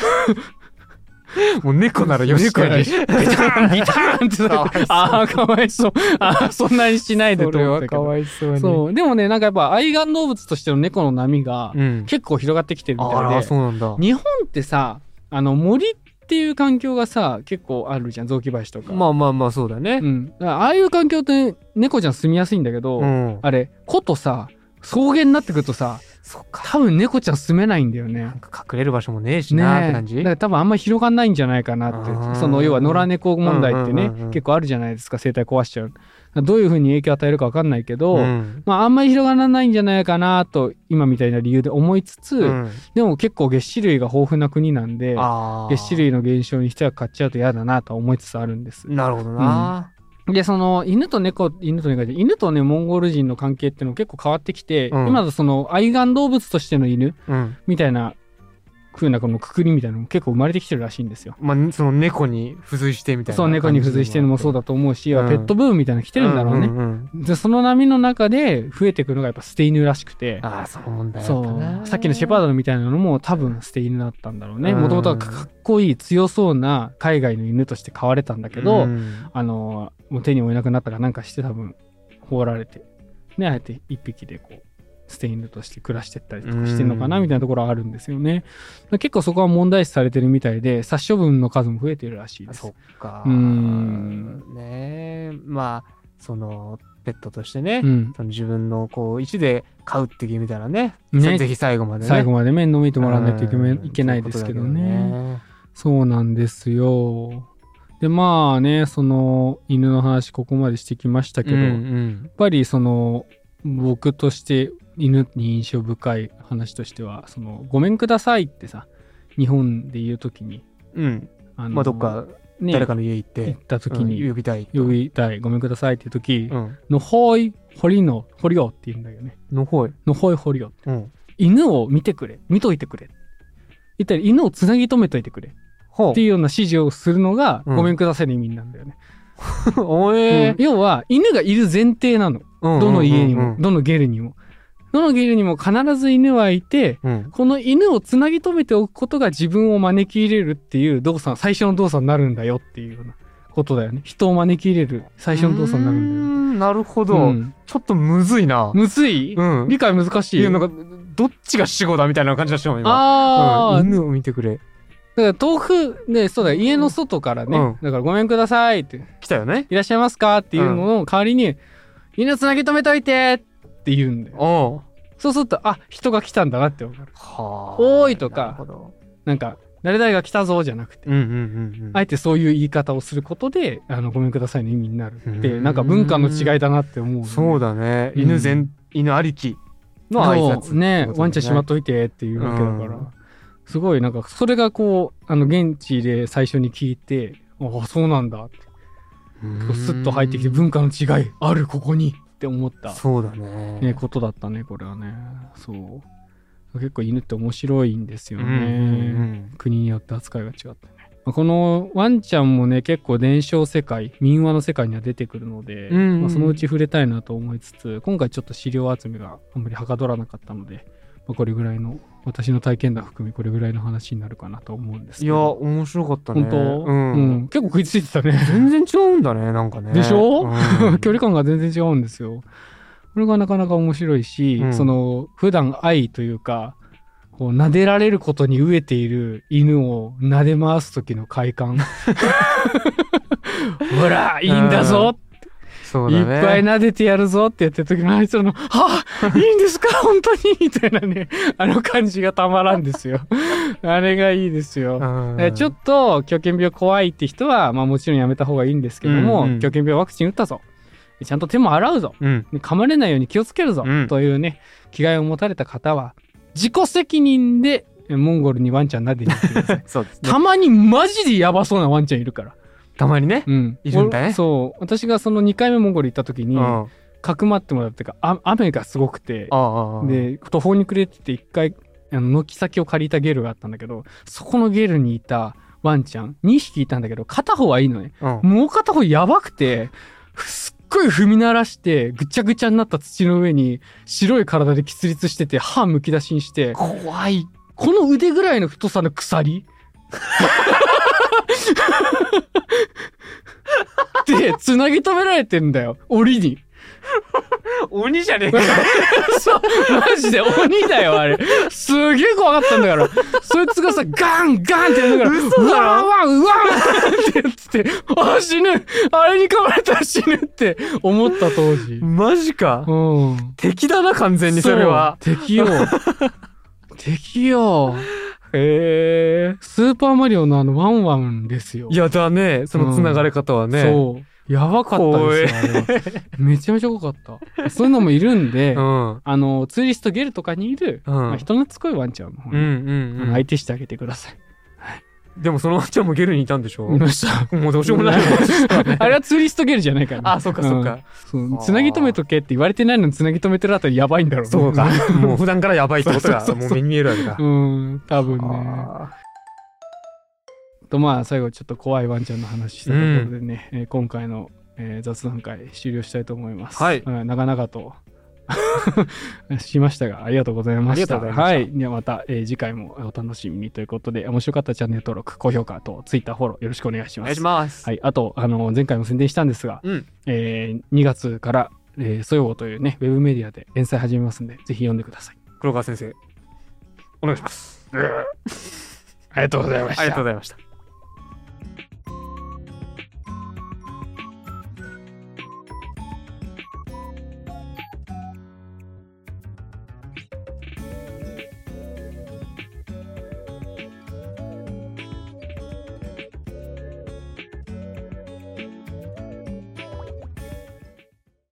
もう猫ならよしかにビターンビターンってさああかわいそうああそんなにしないでと思ったけど、 それはかわいそうに。 そうでもねなんかやっぱ愛玩動物としての猫の波が結構広がってきてるみたいで、うん、 あらそうなんだ。 日本ってさあの森っていう環境がさ結構あるじゃん、雑木林とか。 まあまあまあそうだね、 うん、だからああいう環境って猫ちゃん住みやすいんだけど、うん、あれことさ草原になってくるとさそっか多分猫ちゃん住めないんだよね。 なんか隠れる場所もねえしなーって感じ、 だから多分あんまり広がんないんじゃないかなって。その要は野良猫問題ってね、うんうんうんうん、結構あるじゃないですか。生態壊しちゃう。どういう風に影響を与えるか分かんないけど、うん、まああんまり広がらないんじゃないかなと今みたいな理由で思いつつ、うん、でも結構月種類が豊富な国なんで月種類の減少に一役買っちゃうと嫌だなと思いつつあるんです。 なるほどな、 うん、でその犬と猫犬と猫で犬とねモンゴル人の関係っていうの結構変わってきて、うん、今のその愛玩動物としての犬、うん、みたいな風なこのくくりみたいなのも結構生まれてきてるらしいんですよ。 まあその猫に付随してみたいな。 そう猫に付随してるのもそうだと思うし、うん、ペットブームみたいなの来てるんだろうね、うんうんうん、でその波の中で増えてくるのがやっぱ捨て犬らしくて。 ああそうなんだよ。 そうさっきのシェパードみたいなのも多分捨て犬だったんだろうね。もともとはかっこいい強そうな海外の犬として飼われたんだけど、うん、あのもう手に負えなくなったかなんかして多分放られてねあえて一匹でこう捨て犬として暮らしてったりとかしてるのかなみたいなところはあるんですよね。結構そこは問題視されてるみたいで殺処分の数も増えてるらしいです。 そっかうーんねえまあそのペットとしてね、うん、その自分のこう意思で飼うって決めたら ね, ねぜひ最後までね最後まで面倒見てもらわないといけ, いけないですけど ね, ねそうなんですよ。でまあねその犬の話ここまでしてきましたけど、うんうん、やっぱりその僕として犬に印象深い話としてはそのごめんくださいってさ日本で言うときに、 うんあのまあ、どっか誰かの家行って、 ね、行ったときに、 うん、呼びたい呼びたいごめんくださいっていうとき、うん、のほいほりのほりょって言うんだよね。 のほいのほいほりょ、うん、犬を見てくれ見といてくれ言ったら犬をつなぎ止めといてくれっていうような指示をするのが、うん、ごめんくださいの意味なんだよね。 おえーうん、要は犬がいる前提なの、うんうんうんうん、どの家にもどのゲルにもどのゲルにも必ず犬はいて、うん、この犬をつなぎ止めておくことが自分を招き入れるっていう動作最初の動作になるんだよっていうようなことだよね。人を招き入れる最初の動作になるんだよ、ね、 うーんなるほど、うん、ちょっとむずいな。 むずい、うん、理解難しい。 いやなんかどっちが死語だみたいな感じがしても今あ、 うん、犬を見てくれだから豆腐でそうだ家の外からね、うん、だからごめんくださいって来たよねいらっしゃいますかっていうのの代わりに、 犬つなぎ止めといてって言うんだよ。 おうそうすると、あ、人が来たんだなってわかる。 はあ。 おーいとかなるほど。 なんか、誰々が来たぞじゃなくて、 うんうんうんうん。 あえてそういう言い方をすることで、あの、ごめんくださいの意味になるって、 うんなんか文化の違いだなって思う、ね。 そうだね。 うん犬全、犬ありきの挨拶、 そうね、ワンちゃんしまっといてっていうわけだから、 うんすごいなんか、それがこう、あの、現地で最初に聞いて、ああ、そうなんだって、こうスッと入ってきて、文化の違いある、ここにって思った、 そうだね。 ね、ことだったね、これはね。そう。結構犬って面白いんですよね。 うんうんうん国によって扱いが違ってね。まあこのワンちゃんもね、結構伝承世界、民話の世界には出てくるので、 うんうんまあ、そのうち触れたいなと思いつつ、今回ちょっと資料集めがあんまりはかどらなかったので、まあ、これぐらいの、私の体験談含めこれぐらいの話になるかなと思うんですいや、 けど。 面白かったね。 本当、 うん。 うん結構食いついてたね。 全然違うんだね、なんかね。 でしょ、 うん距離感が全然違うんですよ。これがなかなか面白いし、 うんその普段愛というかこう撫でられることに飢えている犬を撫で回す時の快感ほらいいんだぞ、 そうだね。 いっぱい撫でてやるぞってやってる時のあいつらの「はあいいんですか本当に」みたいなねあの感じがたまらんですよあれがいいですよ。 うんえちょっと狂犬病怖いって人は、まあ、もちろんやめた方がいいんですけども、 うんうん狂犬病ワクチン打ったぞ、ちゃんと手も洗うぞ、 うん。 噛まれないように気をつけるぞ、 うんというね気概を持たれた方は自己責任でえモンゴルにワンちゃん撫でに行ってくださいそうですね。 たまにマジでヤバそうなワンちゃんいるから、 たまにね。 うん、 いるんだね俺そう私がそのにかいめモンゴル行った時に、 うん。あかくまってもらってかあ雨がすごくて、 あ。 で途方に暮れてて一回あの軒先を借りたゲルがあったんだけど、そこのゲルにいたワンちゃんにひきいたんだけど、片方はいいのね、 うん。 もう片方やばくてすっごい踏み鳴らしてぐちゃぐちゃになった土の上に白い体で喫立してて歯むき出しにして、 怖い。 この腕ぐらいの太さの鎖でつなぎ止められてんだよ檻に鬼じゃねえか。 そうマジで鬼だよあれすげえ怖かったんだからそいつがさガンガンってやるからうわーわーうわーってやっててあ死ぬあれに噛まれたら死ぬって思った当時マジか。 うん敵だな、完全にそれは。 そう敵よ敵よへえ。 スーパーマリオのあのワンワンですよいやだね、その繋がれ方はね。 そうやばかったですよあれはめちゃめちゃ怖かったそういうのもいるんで、 うん。 あのツーリストゲルとかにいる、 うんまあ、人懐っこいワンちゃんの方に、 うんうんうん。 あの相手してあげてください。 でもそのワンちゃんもゲルにいたんでしょ？ いました。 もうどうしようもないもん。 あれはツーリストゲルじゃないから、ね。 あ、そっかそっか。 うんそうつなぎ止めとけって言われてないのにつなぎ止めてるあたりやばいんだろうね。 そうか。もう普段からやばいってことがそうそうそうもう目に見えるわけだ。 うん、多分ね。 あとまあ最後ちょっと怖いワンちゃんの話したところでね、えー今回の、えー雑談会終了したいと思います。 はいうん長々としましたがありがとうございました。 ありがとうございましたはい。ではまた、えー次回もお楽しみにということで、面白かったらチャンネル登録、高評価と Twitter フォローよろしくお願いします。 お願いします。 はい。あと、あの、前回も宣伝したんですが、 うん。 えーにがつから、えー、ソヨゴというね、ウェブメディアで連載始めますんで、ぜひ読んでください。 黒川先生、お願いします。 ありがとうございました。 ありがとうございました。